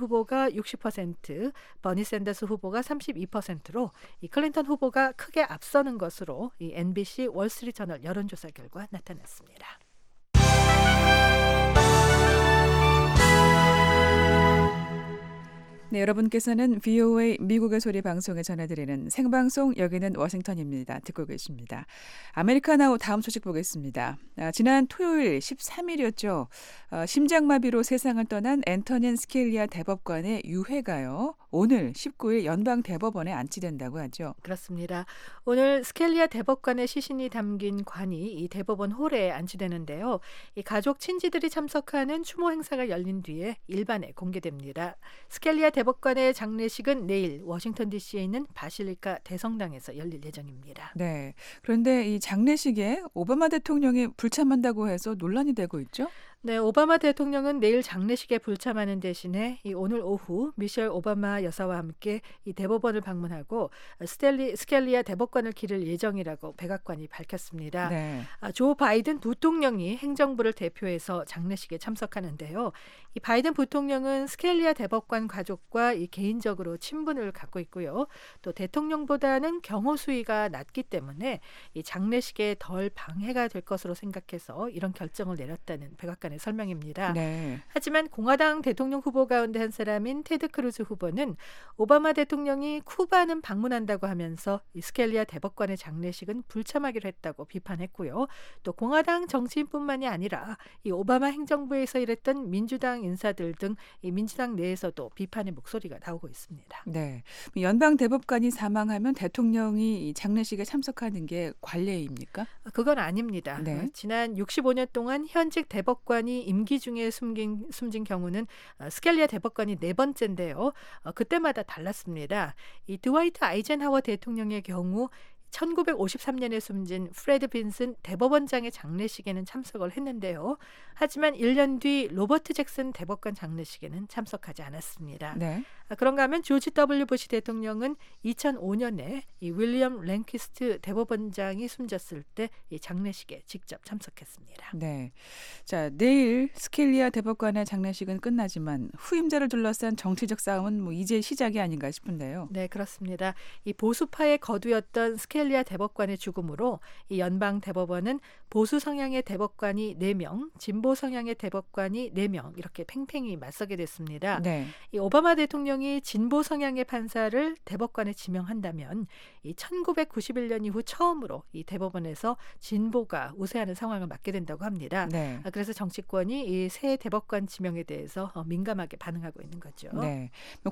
H: 후보가 육십 퍼센트, 버니 샌더스 후보가 삼십이 퍼센트로 이 클린턴 후보가 크게 앞서는 것으로 이 엔비씨 월스트리트저널 여론조사 결과 나타났습니다.
D: 네, 여러분께서는 브이오에이 미국의 소리 방송에 전해드리는 생방송 여기는 워싱턴입니다. 듣고 계십니다. 아메리카나우 다음 소식 보겠습니다. 아, 지난 토요일 십삼 일이었죠. 아, 심장마비로 세상을 떠난 앤토닌 스켈리아 대법관의 유해가요. 오늘 십구 일 연방 대법원에 안치된다고 하죠.
H: 그렇습니다. 오늘 스켈리아 대법관의 시신이 담긴 관이 이 대법원 홀에 안치되는데요. 이 가족 친지들이 참석하는 추모 행사가 열린 뒤에 일반에 공개됩니다. 스켈리아 대법관의 장례식은 내일 워싱턴 디씨에 있는 바실리카 대성당에서 열릴 예정입니다.
D: 네. 그런데 이 장례식에 오바마 대통령이 불참한다고 해서 논란이 되고 있죠?
H: 네, 오바마 대통령은 내일 장례식에 불참하는 대신에 이 오늘 오후 미셸 오바마 여사와 함께 이 대법원을 방문하고 스텔리, 스켈리아 대법관을 기릴 예정이라고 백악관이 밝혔습니다.
D: 네.
H: 아, 조 바이든 부통령이 행정부를 대표해서 장례식에 참석하는데요. 이 바이든 부통령은 스켈리아 대법관 가족과 이 개인적으로 친분을 갖고 있고요. 또 대통령보다는 경호 수위가 낮기 때문에 이 장례식에 덜 방해가 될 것으로 생각해서 이런 결정을 내렸다는 백악관의 설명입니다.
D: 네.
H: 하지만 공화당 대통령 후보 가운데 한 사람인 테드 크루즈 후보는 오바마 대통령이 쿠바는 방문한다고 하면서 이 스켈리아 대법관의 장례식은 불참하기로 했다고 비판했고요. 또 공화당 정치인뿐만이 아니라 이 오바마 행정부에서 일했던 민주당 인사들 등 이 민주당 내에서도 비판의 목소리가 나오고 있습니다.
D: 네. 연방 대법관이 사망하면 대통령이 이 장례식에 참석하는 게 관례입니까?
H: 그건 아닙니다.
D: 네.
H: 지난 육십오 년 동안 현직 대법관이 임기 중에 숨긴, 숨진 경우는 스켈리아 대법관이 네 번째인데요. 그때마다 달랐습니다. 이 드와이트 아이젠하워 대통령의 경우 천구백오십삼 년에 숨진 프레드 빈슨 대법원장의 장례식에는 참석을 했는데요. 하지만 일 년 뒤 로버트 잭슨 대법관 장례식에는 참석하지 않았습니다.
D: 네.
H: 그런가 하면 조지 더블유 부시 대통령은 이천오 년에 이 윌리엄 랭키스트 대법원장이 숨졌을 때 이 장례식에 직접 참석했습니다.
D: 네. 자, 내일 스켈리아 대법관의 장례식은 끝나지만 후임자를 둘러싼 정치적 싸움은 뭐 이제 시작이 아닌가 싶은데요.
H: 네, 그렇습니다. 이 보수파의 거두였던 스켈리아 대법관의 죽음으로 이 연방 대법원은 보수 성향의 대법관이 네 명, 진보 성향의 대법관이 네 명 이렇게 팽팽히 맞서게 됐습니다.
D: 네.
H: 이 오바마 대통령이 진보 성향의 판사를 대법관에 지명한다면 이 천구백구십일 년 이후 처음으로 이 대법원에서 진보가 우세하는 상황을 맞게 된다고 합니다.
D: 네.
H: 그래서 정치권이 이 새 대법관 지명에 대해서 민감하게 반응하고 있는 거죠.
D: 네.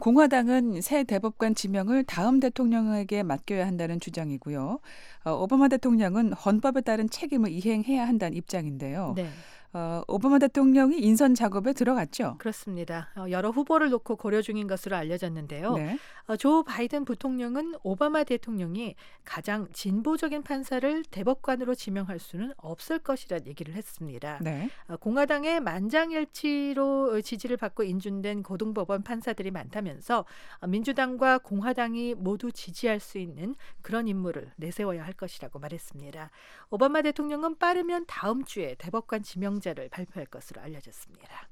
D: 공화당은 새 대법관 지명을 다음 대통령에게 맡겨야 한다는 주장이고요. 어, 오바마 대통령은 헌법에 따른 책임을 이행해야 한다는 입장인데요.
H: 네.
D: 어, 오바마 대통령이 인선 작업에 들어갔죠.
H: 그렇습니다. 어, 여러 후보를 놓고 고려 중인 것으로 알려졌는데요.
D: 네.
H: 어, 조 바이든 부통령은 오바마 대통령이 가장 진보적인 판사를 대법관으로 지명할 수는 없을 것이라는 얘기를 했습니다.
D: 네.
H: 어, 공화당의 만장일치로 지지를 받고 인준된 고등법원 판사들이 많다면서 어, 민주당과 공화당이 모두 지지할 수 있는 그런 인물을 내세워야 할 것이라고 말했습니다. 오바마 대통령은 빠르면 다음 주에 대법관 지명 자를 발표할 것으로 알려졌습니다.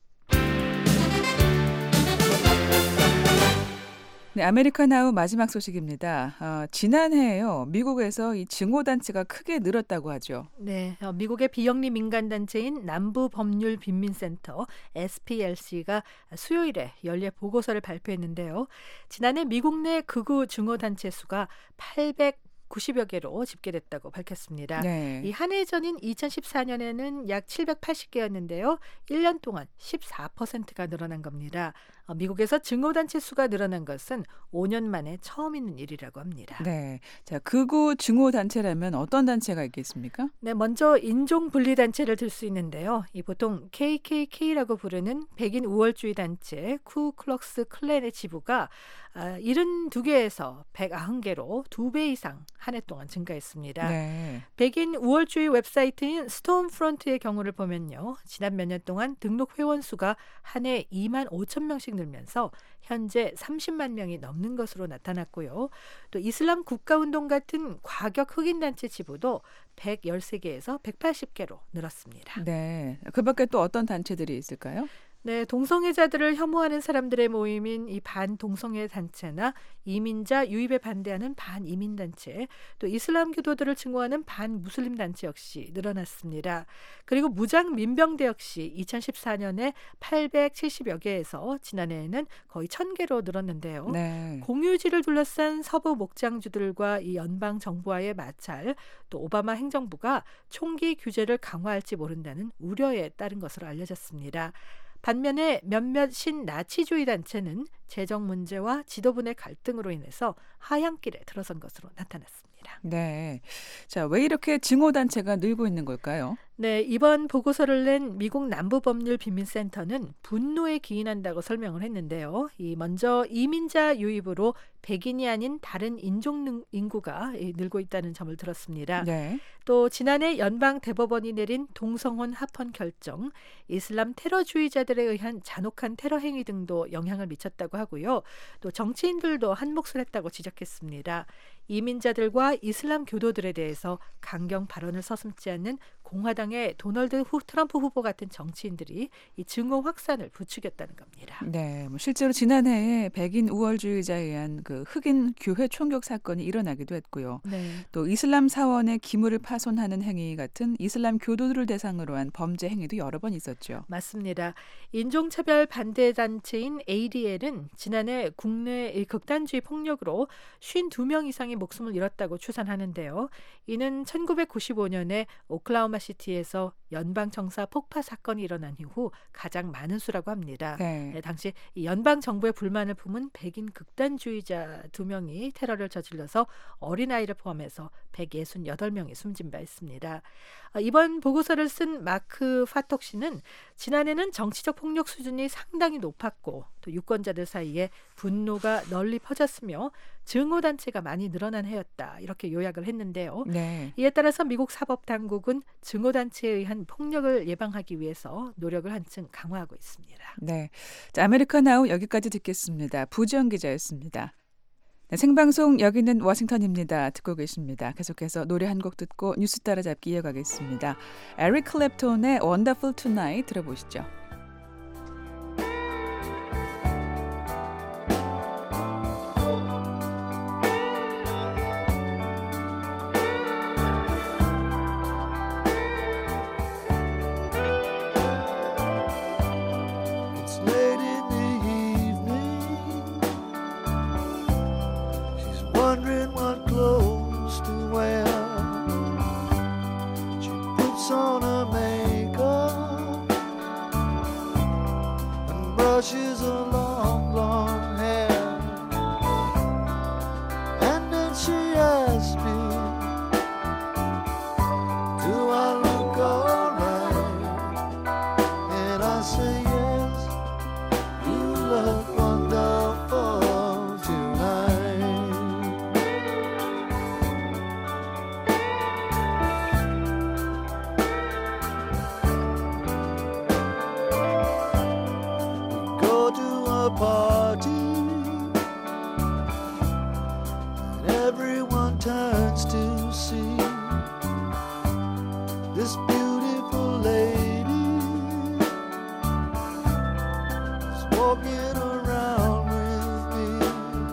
D: 네, 아메리카나우 마지막 소식입니다. 어, 지난해에요. 미국에서 이 증오단체가 크게 늘었다고 하죠.
H: 네, 어, 미국의 비영리 민간단체인 남부법률빈민센터 에스피엘씨가 수요일에 연례 보고서를 발표했는데요. 지난해 미국 내 극우 증오단체 수가 팔백구십여 개로 집계됐다고 밝혔습니다.
D: 네.
H: 이 한 해 전인 이천십사 년에는 약 칠백팔십 개였는데요. 일 년 동안 십사 퍼센트가 늘어난 겁니다. 어, 미국에서 증오단체 수가 늘어난 것은 오 년 만에 처음 있는 일이라고 합니다.
D: 네. 자, 극우 증오단체라면 어떤 단체가 있겠습니까?
H: 네, 먼저 인종분리단체를 들 수 있는데요. 이 보통 케이케이케이라고 부르는 백인 우월주의 단체 쿠클럭스 클랜의 지부가 아, 칠십이 개에서 백구십 개로 두 배 이상 한 해 동안 증가했습니다.
D: 네.
H: 백인 우월주의 웹사이트인 스톰프론트의 경우를 보면요. 지난 몇 년 동안 등록 회원 수가 한 해 이만 오천 명씩 늘면서 현재 삼십만 명이 넘는 것으로 나타났고요. 또 이슬람 국가운동 같은 과격 흑인단체 지부도 백십삼 개에서 백팔십 개로 늘었습니다.
D: 네. 그 밖에 또 어떤 단체들이 있을까요?
H: 네, 동성애자들을 혐오하는 사람들의 모임인 이 반동성애 단체나 이민자 유입에 반대하는 반이민 단체, 또 이슬람 교도들을 증오하는 반무슬림 단체 역시 늘어났습니다. 그리고 무장 민병대 역시 이천십사 년에 팔백칠십여 개에서 지난해에는 거의 천 개로 늘었는데요.
D: 네.
H: 공유지를 둘러싼 서부 목장주들과 이 연방 정부와의 마찰, 또 오바마 행정부가 총기 규제를 강화할지 모른다는 우려에 따른 것으로 알려졌습니다. 반면에 몇몇 신나치주의 단체는 재정 문제와 지도부 내 갈등으로 인해서 하향길에 들어선 것으로 나타났습니다.
D: 네. 자, 왜 이렇게 증오 단체가 늘고 있는 걸까요?
H: 네, 이번 보고서를 낸 미국 남부법률빈민센터는 분노에 기인한다고 설명을 했는데요. 이 먼저 이민자 유입으로 백인이 아닌 다른 인종 인구가 늘고 있다는 점을 들었습니다.
D: 네.
H: 또 지난해 연방 대법원이 내린 동성혼 합헌 결정, 이슬람 테러주의자들에 의한 잔혹한 테러 행위 등도 영향을 미쳤다고 하고요. 또 정치인들도 한 몫을 했다고 지적했습니다. 이민자들과 이슬람 교도들에 대해서 강경 발언을 서슴지 않는 공화당의 도널드 후, 트럼프 후보 같은 정치인들이 이 증오 확산을 부추겼다는 겁니다.
D: 네, 뭐 실제로 지난해에 백인 우월주의자에 의한 그 흑인 교회 총격 사건이 일어나기도 했고요.
H: 네.
D: 또 이슬람 사원의 기물을 파손하는 행위 같은 이슬람 교도들을 대상으로 한 범죄 행위도 여러 번 있었죠.
H: 맞습니다. 인종차별 반대 단체인 에이디엘은 지난해 국내 극단주의 폭력으로 오십이 명 이상이 목숨을 잃었다고 추산하는데요. 이는 천구백구십오 년에 오클라호마 시티에서 연방청사 폭파 사건이 일어난 이후 가장 많은 수라고 합니다.
D: 네.
H: 네, 당시 이 연방 정부의 불만을 품은 백인 극단주의자 두 명이 테러를 저질러서 어린아이를 포함해서 백육십팔 명이 숨진 바 있습니다. 이번 보고서를 쓴 마크 파톡 씨는 지난해는 정치적 폭력 수준이 상당히 높았고 또 유권자들 사이에 분노가 널리 퍼졌으며 증오단체가 많이 늘어난 해였다. 이렇게 요약을 했는데요.
D: 네.
H: 이에 따라서 미국 사법당국은 증오단체에 의한 폭력을 예방하기 위해서 노력을 한층 강화하고 있습니다.
D: 네. 자, 아메리카 나우 여기까지 듣겠습니다. 부지영 기자였습니다. 네, 생방송 여기는 워싱턴입니다. 듣고 계십니다. 계속해서 노래 한 곡 듣고 뉴스 따라잡기 이어가겠습니다. 에릭 클랩톤의 Wonderful Tonight 들어보시죠.
E: It's late in the evening. She's wondering what clothes to wear. She puts on her makeup and brushes her long, long hair. And then she asks me, do I look alright? And I say yes, you look wonderful tonight. We go to a party and everyone turns to see this beautiful lady is walking around with me.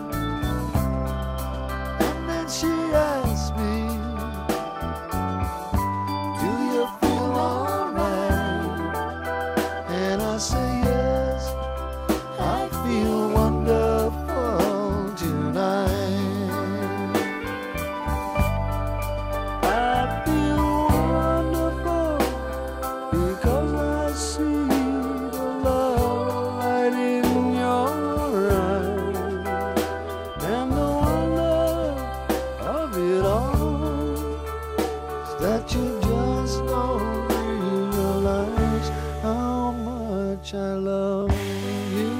E: And then she asks me, do you feel alright? And I say yes, I feel wonderful tonight. I feel wonderful because I see the love light in your eyes. And the wonder of it all is that you just don't realize how much I love you.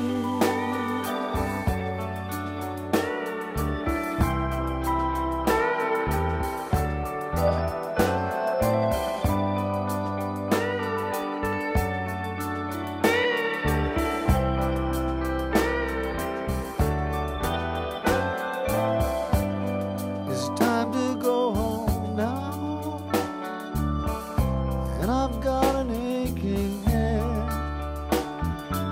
E: It's time to go home now, and I've got an aching head.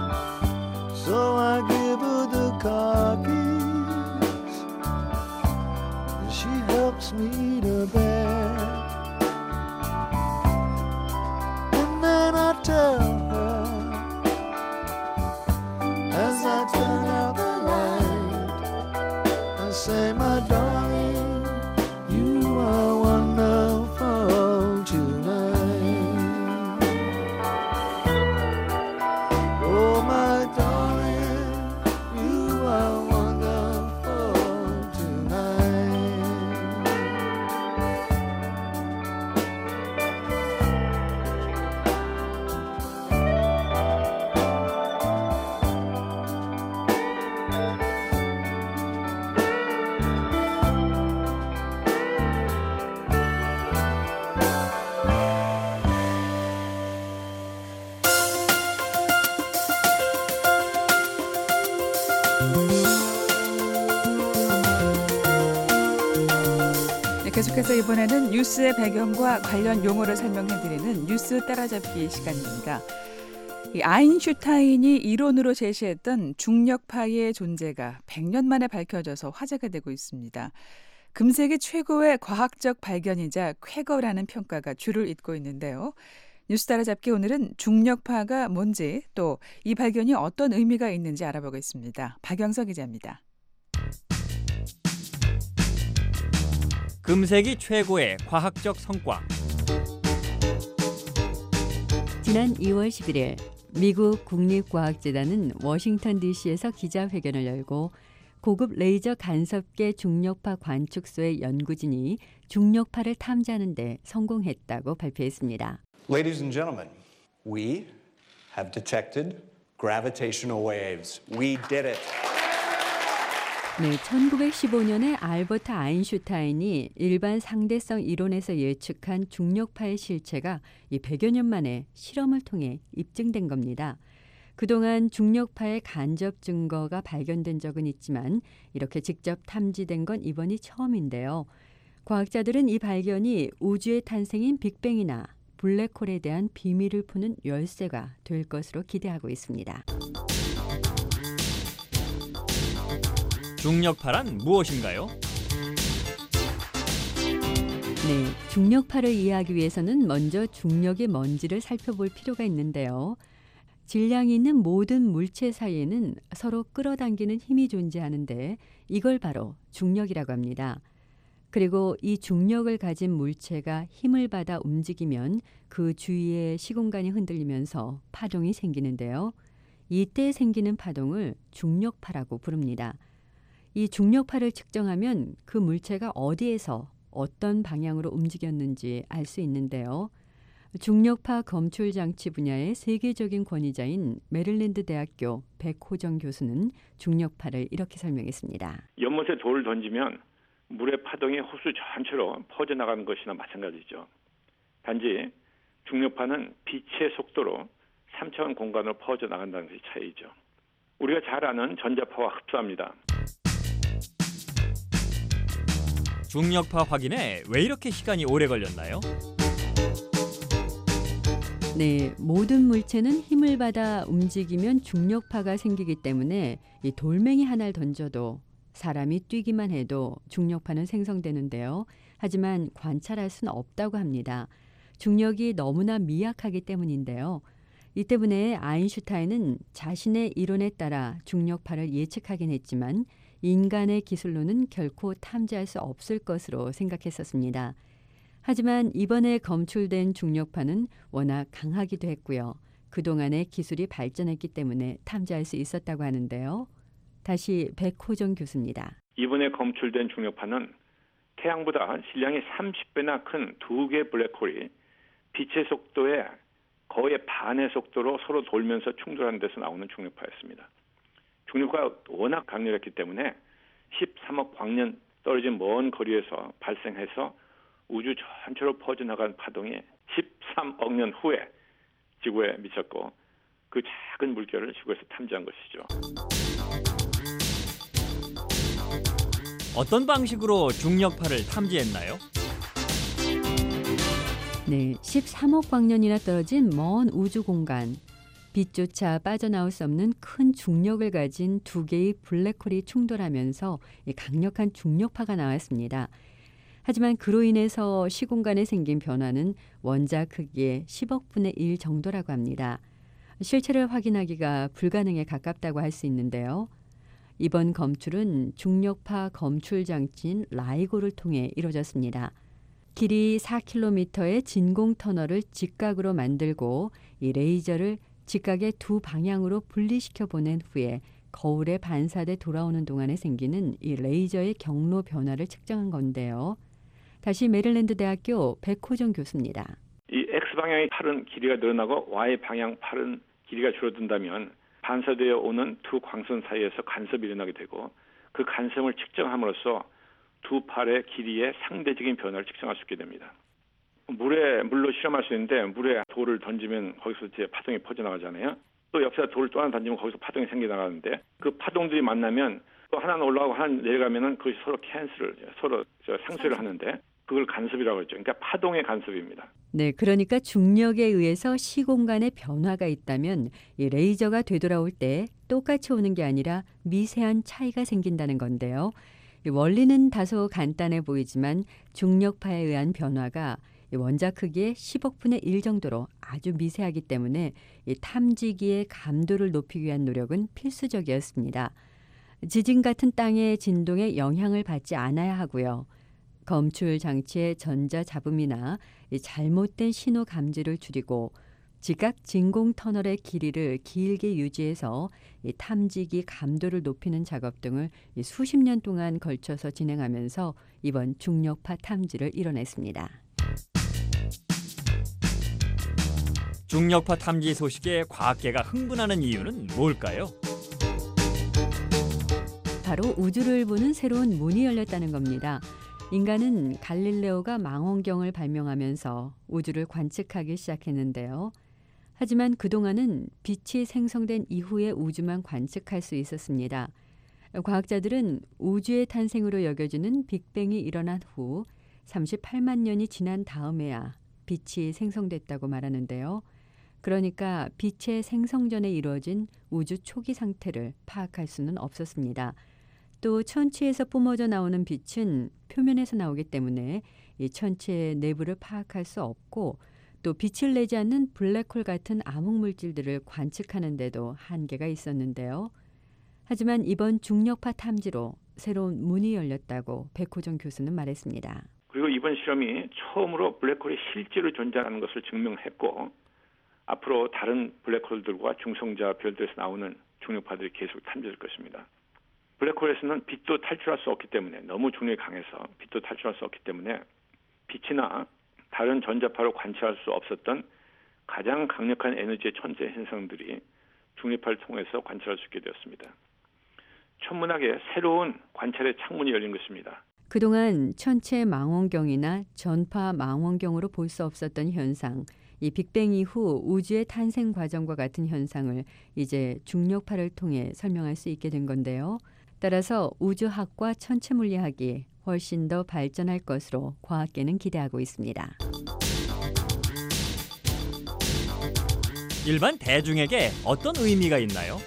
D: 계속해서 이번에는 뉴스의 배경과 관련 용어를 설명해드리는 뉴스 따라잡기 시간입니다. 이 아인슈타인이 이론으로 제시했던 중력파의 존재가 백 년 만에 밝혀져서 화제가 되고 있습니다. 금세기 최고의 과학적 발견이자 쾌거라는 평가가 줄을 잇고 있는데요. 뉴스 따라잡기 오늘은 중력파가 뭔지 또 이 발견이 어떤 의미가 있는지 알아보겠습니다. 박영석 기자입니다.
F: 금세기 최고의 과학적 성과.
K: 지난 이월 십일일 미국 국립과학재단은 워싱턴 디씨에서 기자회견을 열고 고급 레이저 간섭계 중력파 관측소의 연구진이 중력파를 탐지하는 데 성공했다고 발표했습니다.
L: Ladies and gentlemen, we have detected gravitational waves. We did it.
K: 네, 천구백십오 년에 알버트 아인슈타인이 일반 상대성 이론에서 예측한 중력파의 실체가 이 백여 년 만에 실험을 통해 입증된 겁니다. 그동안 중력파의 간접 증거가 발견된 적은 있지만 이렇게 직접 탐지된 건 이번이 처음인데요. 과학자들은 이 발견이 우주의 탄생인 빅뱅이나 블랙홀에 대한 비밀을 푸는 열쇠가 될 것으로 기대하고 있습니다.
F: 중력파란 무엇인가요?
K: 네, 중력파를 이해하기 위해서는 먼저 중력의 뭔지를 살펴볼 필요가 있는데요. 질량이 있는 모든 물체 사이에는 서로 끌어당기는 힘이 존재하는데 이걸 바로 중력이라고 합니다. 그리고 이 중력을 가진 물체가 힘을 받아 움직이면 그 주위의 시공간이 흔들리면서 파동이 생기는데요. 이때 생기는 파동을 중력파라고 부릅니다. 이 중력파를 측정하면 그 물체가 어디에서 어떤 방향으로 움직였는지 알 수 있는데요. 중력파 검출 장치 분야의 세계적인 권위자인 메릴랜드 대학교 백호정 교수는 중력파를 이렇게 설명했습니다.
M: 연못에 돌을 던지면 물의 파동이 호수 전체로 퍼져나가는 것이나 마찬가지죠. 단지 중력파는 빛의 속도로 삼 차원 공간으로 퍼져나간다는 것이 차이죠. 우리가 잘 아는 전자파와 흡사합니다.
F: 중력파 확인에 왜 이렇게 시간이 오래 걸렸나요?
K: 네, 모든 물체는 힘을 받아 움직이면 중력파가 생기기 때문에 이 돌멩이 하나를 던져도 사람이 뛰기만 해도 중력파는 생성되는데요. 하지만 관찰할 수는 없다고 합니다. 중력이 너무나 미약하기 때문인데요. 이 때문에 아인슈타인은 자신의 이론에 따라 중력파를 예측하긴 했지만 인간의 기술로는 결코 탐지할 수 없을 것으로 생각했었습니다. 하지만 이번에 검출된 중력파는 워낙 강하기도 했고요. 그동안의 기술이 발전했기 때문에 탐지할 수 있었다고 하는데요. 다시 백호정 교수입니다.
M: 이번에 검출된 중력파는 태양보다 질량이 삼십 배나 큰 두 개의 블랙홀이 빛의 속도의 거의 반의 속도로 서로 돌면서 충돌하는 데서 나오는 중력파였습니다. 중력파가 워낙 강렬했기 때문에 십삼억 광년 떨어진 먼 거리에서 발생해서 우주 전체로 퍼져나간 파동이 십삼억 년 후에 지구에 미쳤고 그 작은 물결을 지구에서 탐지한 것이죠.
F: 어떤 방식으로 중력파를 탐지했나요?
K: 네, 십삼억 광년이나 떨어진 먼 우주 공간. 빛조차 빠져나올 수 없는 큰 중력을 가진 두 개의 블랙홀이 충돌하면서 강력한 중력파가 나왔습니다. 하지만 그로 인해서 시공간에 생긴 변화는 원자 크기의 십억 분의 일 정도라고 합니다. 실체를 확인하기가 불가능에 가깝다고 할 수 있는데요. 이번 검출은 중력파 검출 장치인 라이고를 통해 이루어졌습니다. 길이 사 킬로미터의 진공 터널을 직각으로 만들고 이 레이저를 직각의 두 방향으로 분리시켜 보낸 후에 거울에 반사돼 돌아오는 동안에 생기는 이 레이저의 경로 변화를 측정한 건데요. 다시 메릴랜드 대학교 백호정 교수입니다.
M: 이 X방향의 팔은 길이가 늘어나고 Y방향 팔은 길이가 줄어든다면 반사되어 오는 두 광선 사이에서 간섭이 일어나게 되고 그 간섭을 측정함으로써 두 팔의 길이의 상대적인 변화를 측정할 수 있게 됩니다. 물에 물로 실험할 수 있는데 물에 돌을 던지면 거기서 이제 파동이 퍼져나가잖아요. 또 옆에다 돌을 또 하나 던지면 거기서 파동이 생겨나가는데 그 파동들이 만나면 또 하나는 올라가고 하나는 내려가면은 그것이 서로 캔슬을 서로 상쇄를 하는데 그걸 간섭이라고 했죠. 그러니까 파동의 간섭입니다.
K: 네, 그러니까 중력에 의해서 시공간의 변화가 있다면 이 레이저가 되돌아올 때 똑같이 오는 게 아니라 미세한 차이가 생긴다는 건데요. 이 원리는 다소 간단해 보이지만 중력파에 의한 변화가 이 원자 크기의 십억분의 일 정도로 아주 미세하기 때문에 이 탐지기의 감도를 높이기 위한 노력은 필수적이었습니다. 지진 같은 땅의 진동에 영향을 받지 않아야 하고요. 검출 장치의 전자 잡음이나 이 잘못된 신호 감지를 줄이고 지각 진공 터널의 길이를 길게 유지해서 이 탐지기 감도를 높이는 작업 등을 이 수십 년 동안 걸쳐서 진행하면서 이번 중력파 탐지를 이뤄냈습니다.
F: 중력파 탐지 소식에 과학계가 흥분하는 이유는 뭘까요?
K: 바로 우주를 보는 새로운 문이 열렸다는 겁니다. 인간은 갈릴레오가 망원경을 발명하면서 우주를 관측하기 시작했는데요. 하지만 그동안은 빛이 생성된 이후의 우주만 관측할 수 있었습니다. 과학자들은 우주의 탄생으로 여겨지는 빅뱅이 일어난 후 삼십팔만 년이 지난 다음에야 빛이 생성됐다고 말하는데요. 그러니까 빛의 생성 전에 이루어진 우주 초기 상태를 파악할 수는 없었습니다. 또 천체에서 뿜어져 나오는 빛은 표면에서 나오기 때문에 이 천체의 내부를 파악할 수 없고 또 빛을 내지 않는 블랙홀 같은 암흑물질들을 관측하는 데도 한계가 있었는데요. 하지만 이번 중력파 탐지로 새로운 문이 열렸다고 백호정 교수는 말했습니다.
M: 그리고 이번 실험이 처음으로 블랙홀이 실제로 존재하는 것을 증명했고 앞으로 다른 블랙홀들과 중성자 별들에서 나오는 중력파들이 계속 탐지될 것입니다. 블랙홀에서는 빛도 탈출할 수 없기 때문에 너무 중력이 강해서 빛도 탈출할 수 없기 때문에 빛이나 다른 전자파로 관찰할 수 없었던 가장 강력한 에너지의 천체 현상들이 중력파를 통해서 관찰할 수 있게 되었습니다. 천문학의 새로운 관찰의 창문이 열린 것입니다.
K: 그동안 천체 망원경이나 전파 망원경으로 볼 수 없었던 현상, 이 빅뱅 이후 우주의 탄생 과정과 같은 현상을 이제 중력파를 통해 설명할 수 있게 된 건데요. 따라서 우주학과 천체물리학이 훨씬 더 발전할 것으로 과학계는 기대하고 있습니다.
F: 일반 대중에게 어떤 의미가 있나요?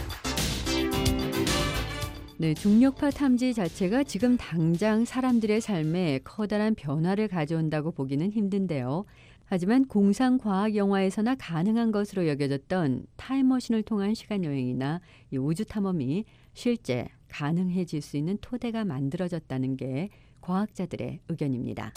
K: 네, 중력파 탐지 자체가 지금 당장 사람들의 삶에 커다란 변화를 가져온다고 보기는 힘든데요. 하지만 공상과학 영화에서나 가능한 것으로 여겨졌던 타임머신을 통한 시간여행이나 이 우주 탐험이 실제 가능해질 수 있는 토대가 만들어졌다는 게 과학자들의 의견입니다.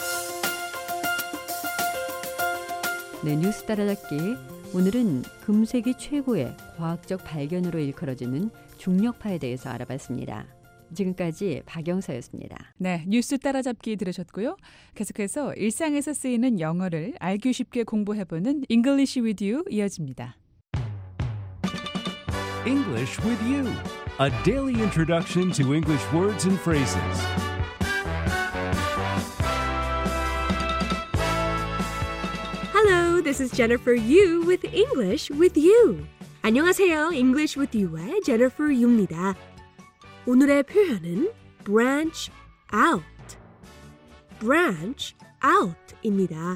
K: 네, 뉴스 따라잡기. 오늘은 금세기 최고의 과학적 발견으로 일컬어지는 중력파에 대해서 알아봤습니다. 지금까지 박영서였습니다.
D: 네, 뉴스 따라잡기 들으셨고요. 계속해서 일상에서 쓰이는 영어를 알기 쉽게 공부해보는 English with You 이어집니다.
N: English with You, a daily introduction to English words and phrases.
O: Hello, this is Jennifer Yu with English with You. 안녕하세요. English with You의 Jennifer Yu입니다. 오늘의 표현은 branch out, branch out입니다.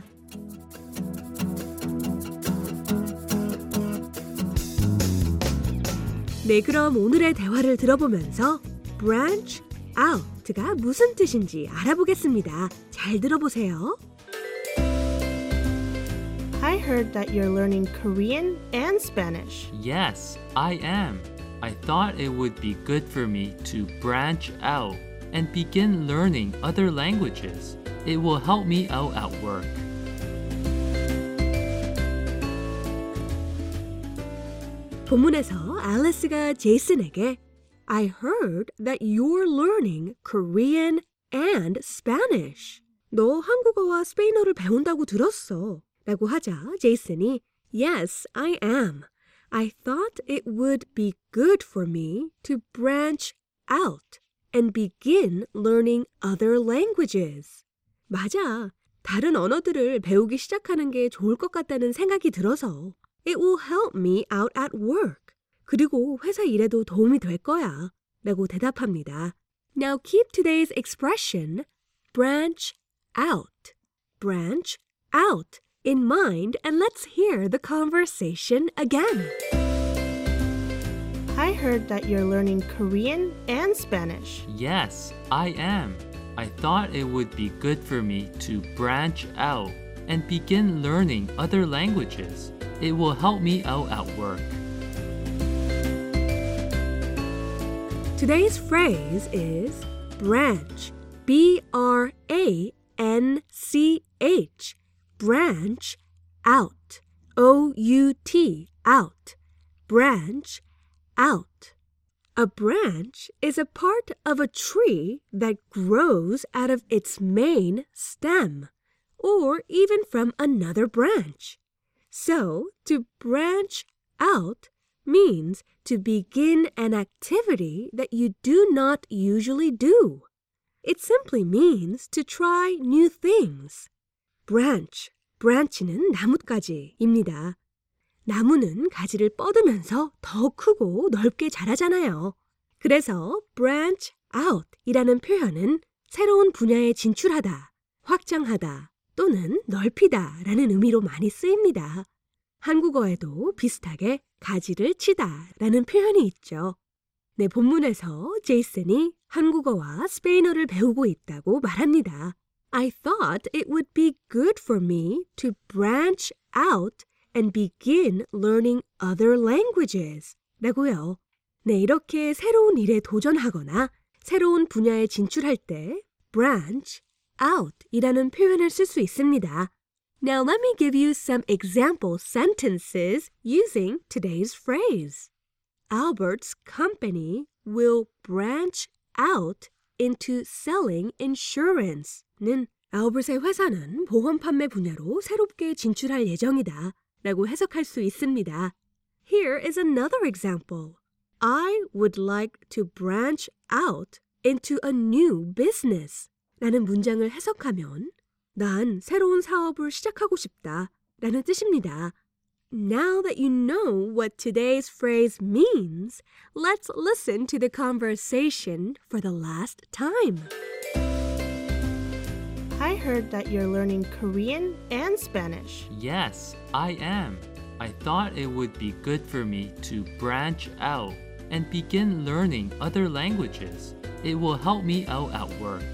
O: 네, 그럼 오늘의 대화를 들어보면서 branch out가 무슨 뜻인지 알아보겠습니다. 잘 들어보세요.
P: I heard that you're learning Korean and Spanish.
Q: Yes, I am. I thought it would be good for me to branch out and begin learning other languages. It will help me out at work.
O: 본문에서 앨리스가 제이슨에게 I heard that you're learning Korean and Spanish. 너 한국어와 스페인어를 배운다고 들었어. 라고 하자 제이슨이 Yes, I am. I thought it would be good for me to branch out and begin learning other languages. 맞아. 다른 언어들을 배우기 시작하는 게 좋을 것 같다는 생각이 들어서 It will help me out at work. 그리고 회사 일에도 도움이 될 거야. 라고 대답합니다. Now keep today's expression branch out, branch out in mind, and let's hear the conversation again.
P: I heard that you're learning Korean and Spanish.
Q: Yes, I am. I thought it would be good for me to branch out and begin learning other languages. It will help me out at work.
O: Today's phrase is branch, B R A N C H, branch out, O U T, out, branch out. A branch is a part of a tree that grows out of its main stem, or even from another branch. So, to branch out means to begin an activity that you do not usually do. It simply means to try new things. branch, branch는 나뭇가지입니다. 나무는 가지를 뻗으면서 더 크고 넓게 자라잖아요. 그래서 branch out 이라는 표현은 새로운 분야에 진출하다, 확장하다 또는 넓히다 라는 의미로 많이 쓰입니다. 한국어에도 비슷하게 가지를 치다 라는 표현이 있죠. 네, 본문에서 제이슨이 한국어와 스페인어를 배우고 있다고 말합니다. I thought it would be good for me to branch out and begin learning other languages 라고요. 네, 이렇게 새로운 일에 도전하거나 새로운 분야에 진출할 때 branch out 이라는 표현을 쓸 수 있습니다. Now let me give you some example sentences using today's phrase. Albert's company will branch out into selling insurance는 알버트의 회사는 보험 판매 분야로 새롭게 진출할 예정이다 라고 해석할 수 있습니다. Here is another example. I would like to branch out into a new business 라는 문장을 해석하면 난 새로운 사업을 시작하고 싶다 라는 뜻입니다. Now that you know what today's phrase means, let's listen to the conversation for the last time.
P: I heard that you're learning Korean and Spanish.
Q: Yes, I am. I thought it would be good for me to branch out and begin learning other languages. It will help me out at work.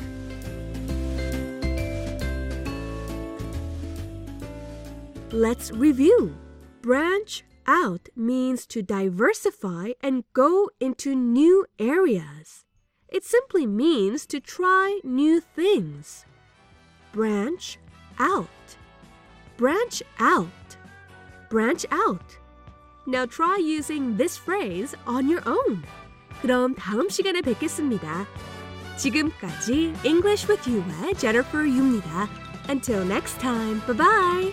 O: Let's review. Branch out means to diversify and go into new areas. It simply means to try new things. Branch out. Branch out. Branch out. Now try using this phrase on your own. 그럼 다음 시간에 뵙겠습니다. 지금까지 English with You의 Jennifer Yu입니다. Until next time, bye-bye.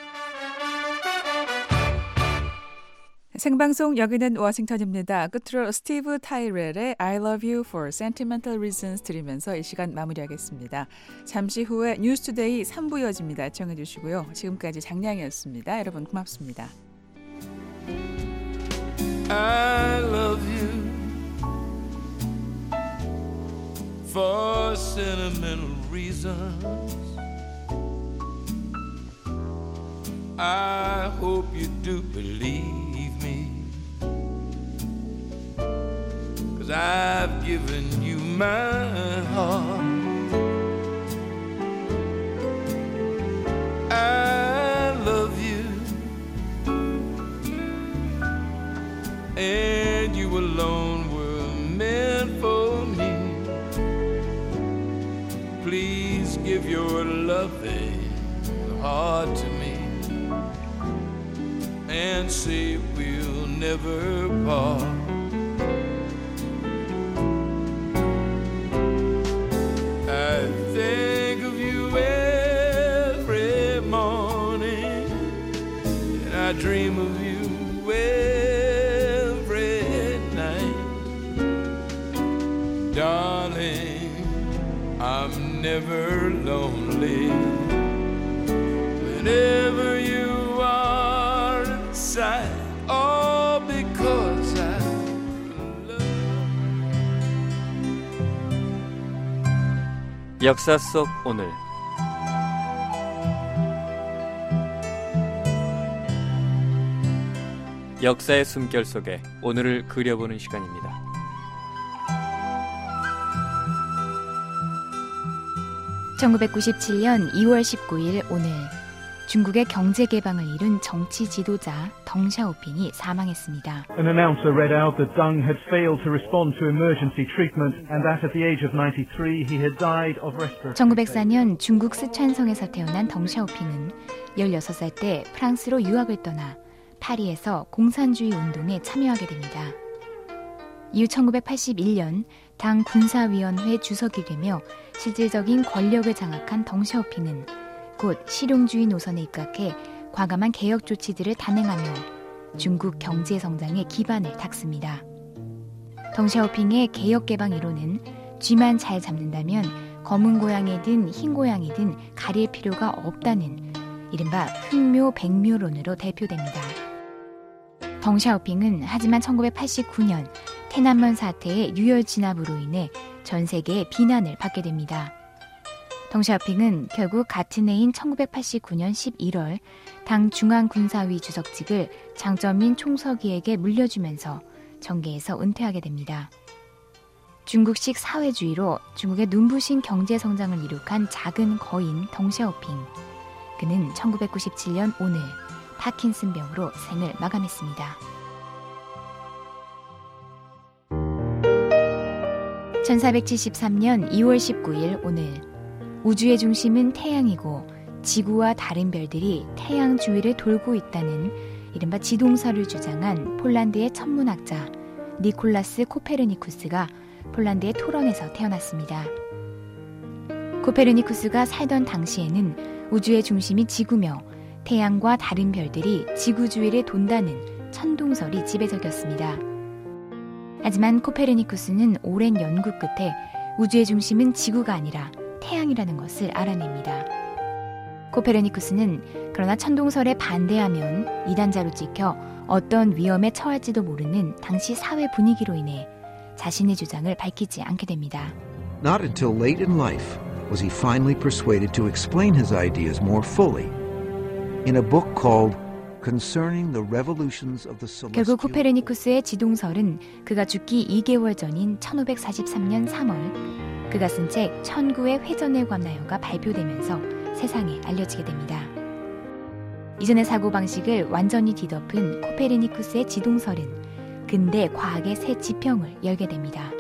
D: 생방송 여기는 워싱턴입니다. 끝으로 스티브 타이렐의 I love you for sentimental reasons 들으면서 이 시간 마무리하겠습니다. 잠시 후에 뉴스투데이 삼 부 이어집니다. 애청해 주시고요. 지금까지 장량이었습니다. 여러분 고맙습니다.
E: I love you for sentimental reasons. I hope you do believe me, 'cause I've given you my heart. I love you, and you alone were meant for me. Please give your loving heart to me and say we'll never part. I think of you every morning, and I dream of you every night. Darling, I'm never lonely whenever you all because I love you.
F: 역사 속 오늘
R: 역사의 숨결 속에 오늘을 그려보는 시간입니다.
S: 천구백구십칠 년 이월 십구일 오늘 중국의 경제 개방을 이룬 정치 지도자 덩 샤오핑이 사망했습니다.
T: An announcer read out that Deng had failed to respond to emergency treatment and that at the age of ninety-three he had died of respiratory.
S: 천구백사 년 중국 스촨성에서 태어난 덩 샤오핑은 열여섯 살 때 프랑스로 유학을 떠나 파리에서 공산주의 운동에 참여하게 됩니다. 이후 천구백팔십일 년 당 군사위원회 주석이 되며 실질적인 권력을 장악한 덩 샤오핑은 곧 실용주의 노선에 입각해 과감한 개혁 조치들을 단행하며 중국 경제 성장의 기반을 닦습니다. 덩 샤오핑의 개혁 개방 이론은 쥐만 잘 잡는다면 검은 고양이든 흰 고양이든 가릴 필요가 없다는 이른바 흑묘백묘론으로 대표됩니다. 덩 샤오핑은 하지만 천구백팔십구 년天安문 사태의 유혈 진압으로 인해 전 세계의 비난을 받게 됩니다. 덩 샤오핑은 결국 같은 해인 천구백팔십구 년 십일월 당 중앙군사위 주석직을 장쩌민 총서기에게 물려주면서 정계에서 은퇴하게 됩니다. 중국식 사회주의로 중국의 눈부신 경제 성장을 이룩한 작은 거인 덩 샤오핑. 그는 천구백구십칠 년 오늘 파킨슨병으로 생을 마감했습니다. 천사백칠십삼 년 이월 십구일 오늘 우주의 중심은 태양이고 지구와 다른 별들이 태양 주위를 돌고 있다는 이른바 지동설을 주장한 폴란드의 천문학자 니콜라스 코페르니쿠스가 폴란드의 토론에서 태어났습니다. 코페르니쿠스가 살던 당시에는 우주의 중심이 지구며 태양과 다른 별들이 지구 주위를 돈다는 천동설이 지배적이었습니다. 하지만 코페르니쿠스는 오랜 연구 끝에 우주의 중심은 지구가 아니라 태양이라는 것을 알아냅니다. 코페르니쿠스는 그러나 천동설에 반대하면 이단자로 찍혀 어떤 위험에 처할지도 모르는 당시 사회 분위기로 인해 자신의 주장을 밝히지 않게 됩니다.
U: Not until late in life was he finally persuaded to explain his ideas more fully in a book called Concerning the Revolutions of the Celestial.
S: 결국 코페르니쿠스의 지동설은 그가 죽기 이 개월 전인 천오백사십삼 년 삼월 그가 쓴 책 천구의 회전에 관하여가 발표되면서 세상에 알려지게 됩니다. 이전의 사고방식을 완전히 뒤덮은 코페르니쿠스의 지동설은 근대 과학의 새 지평을 열게 됩니다.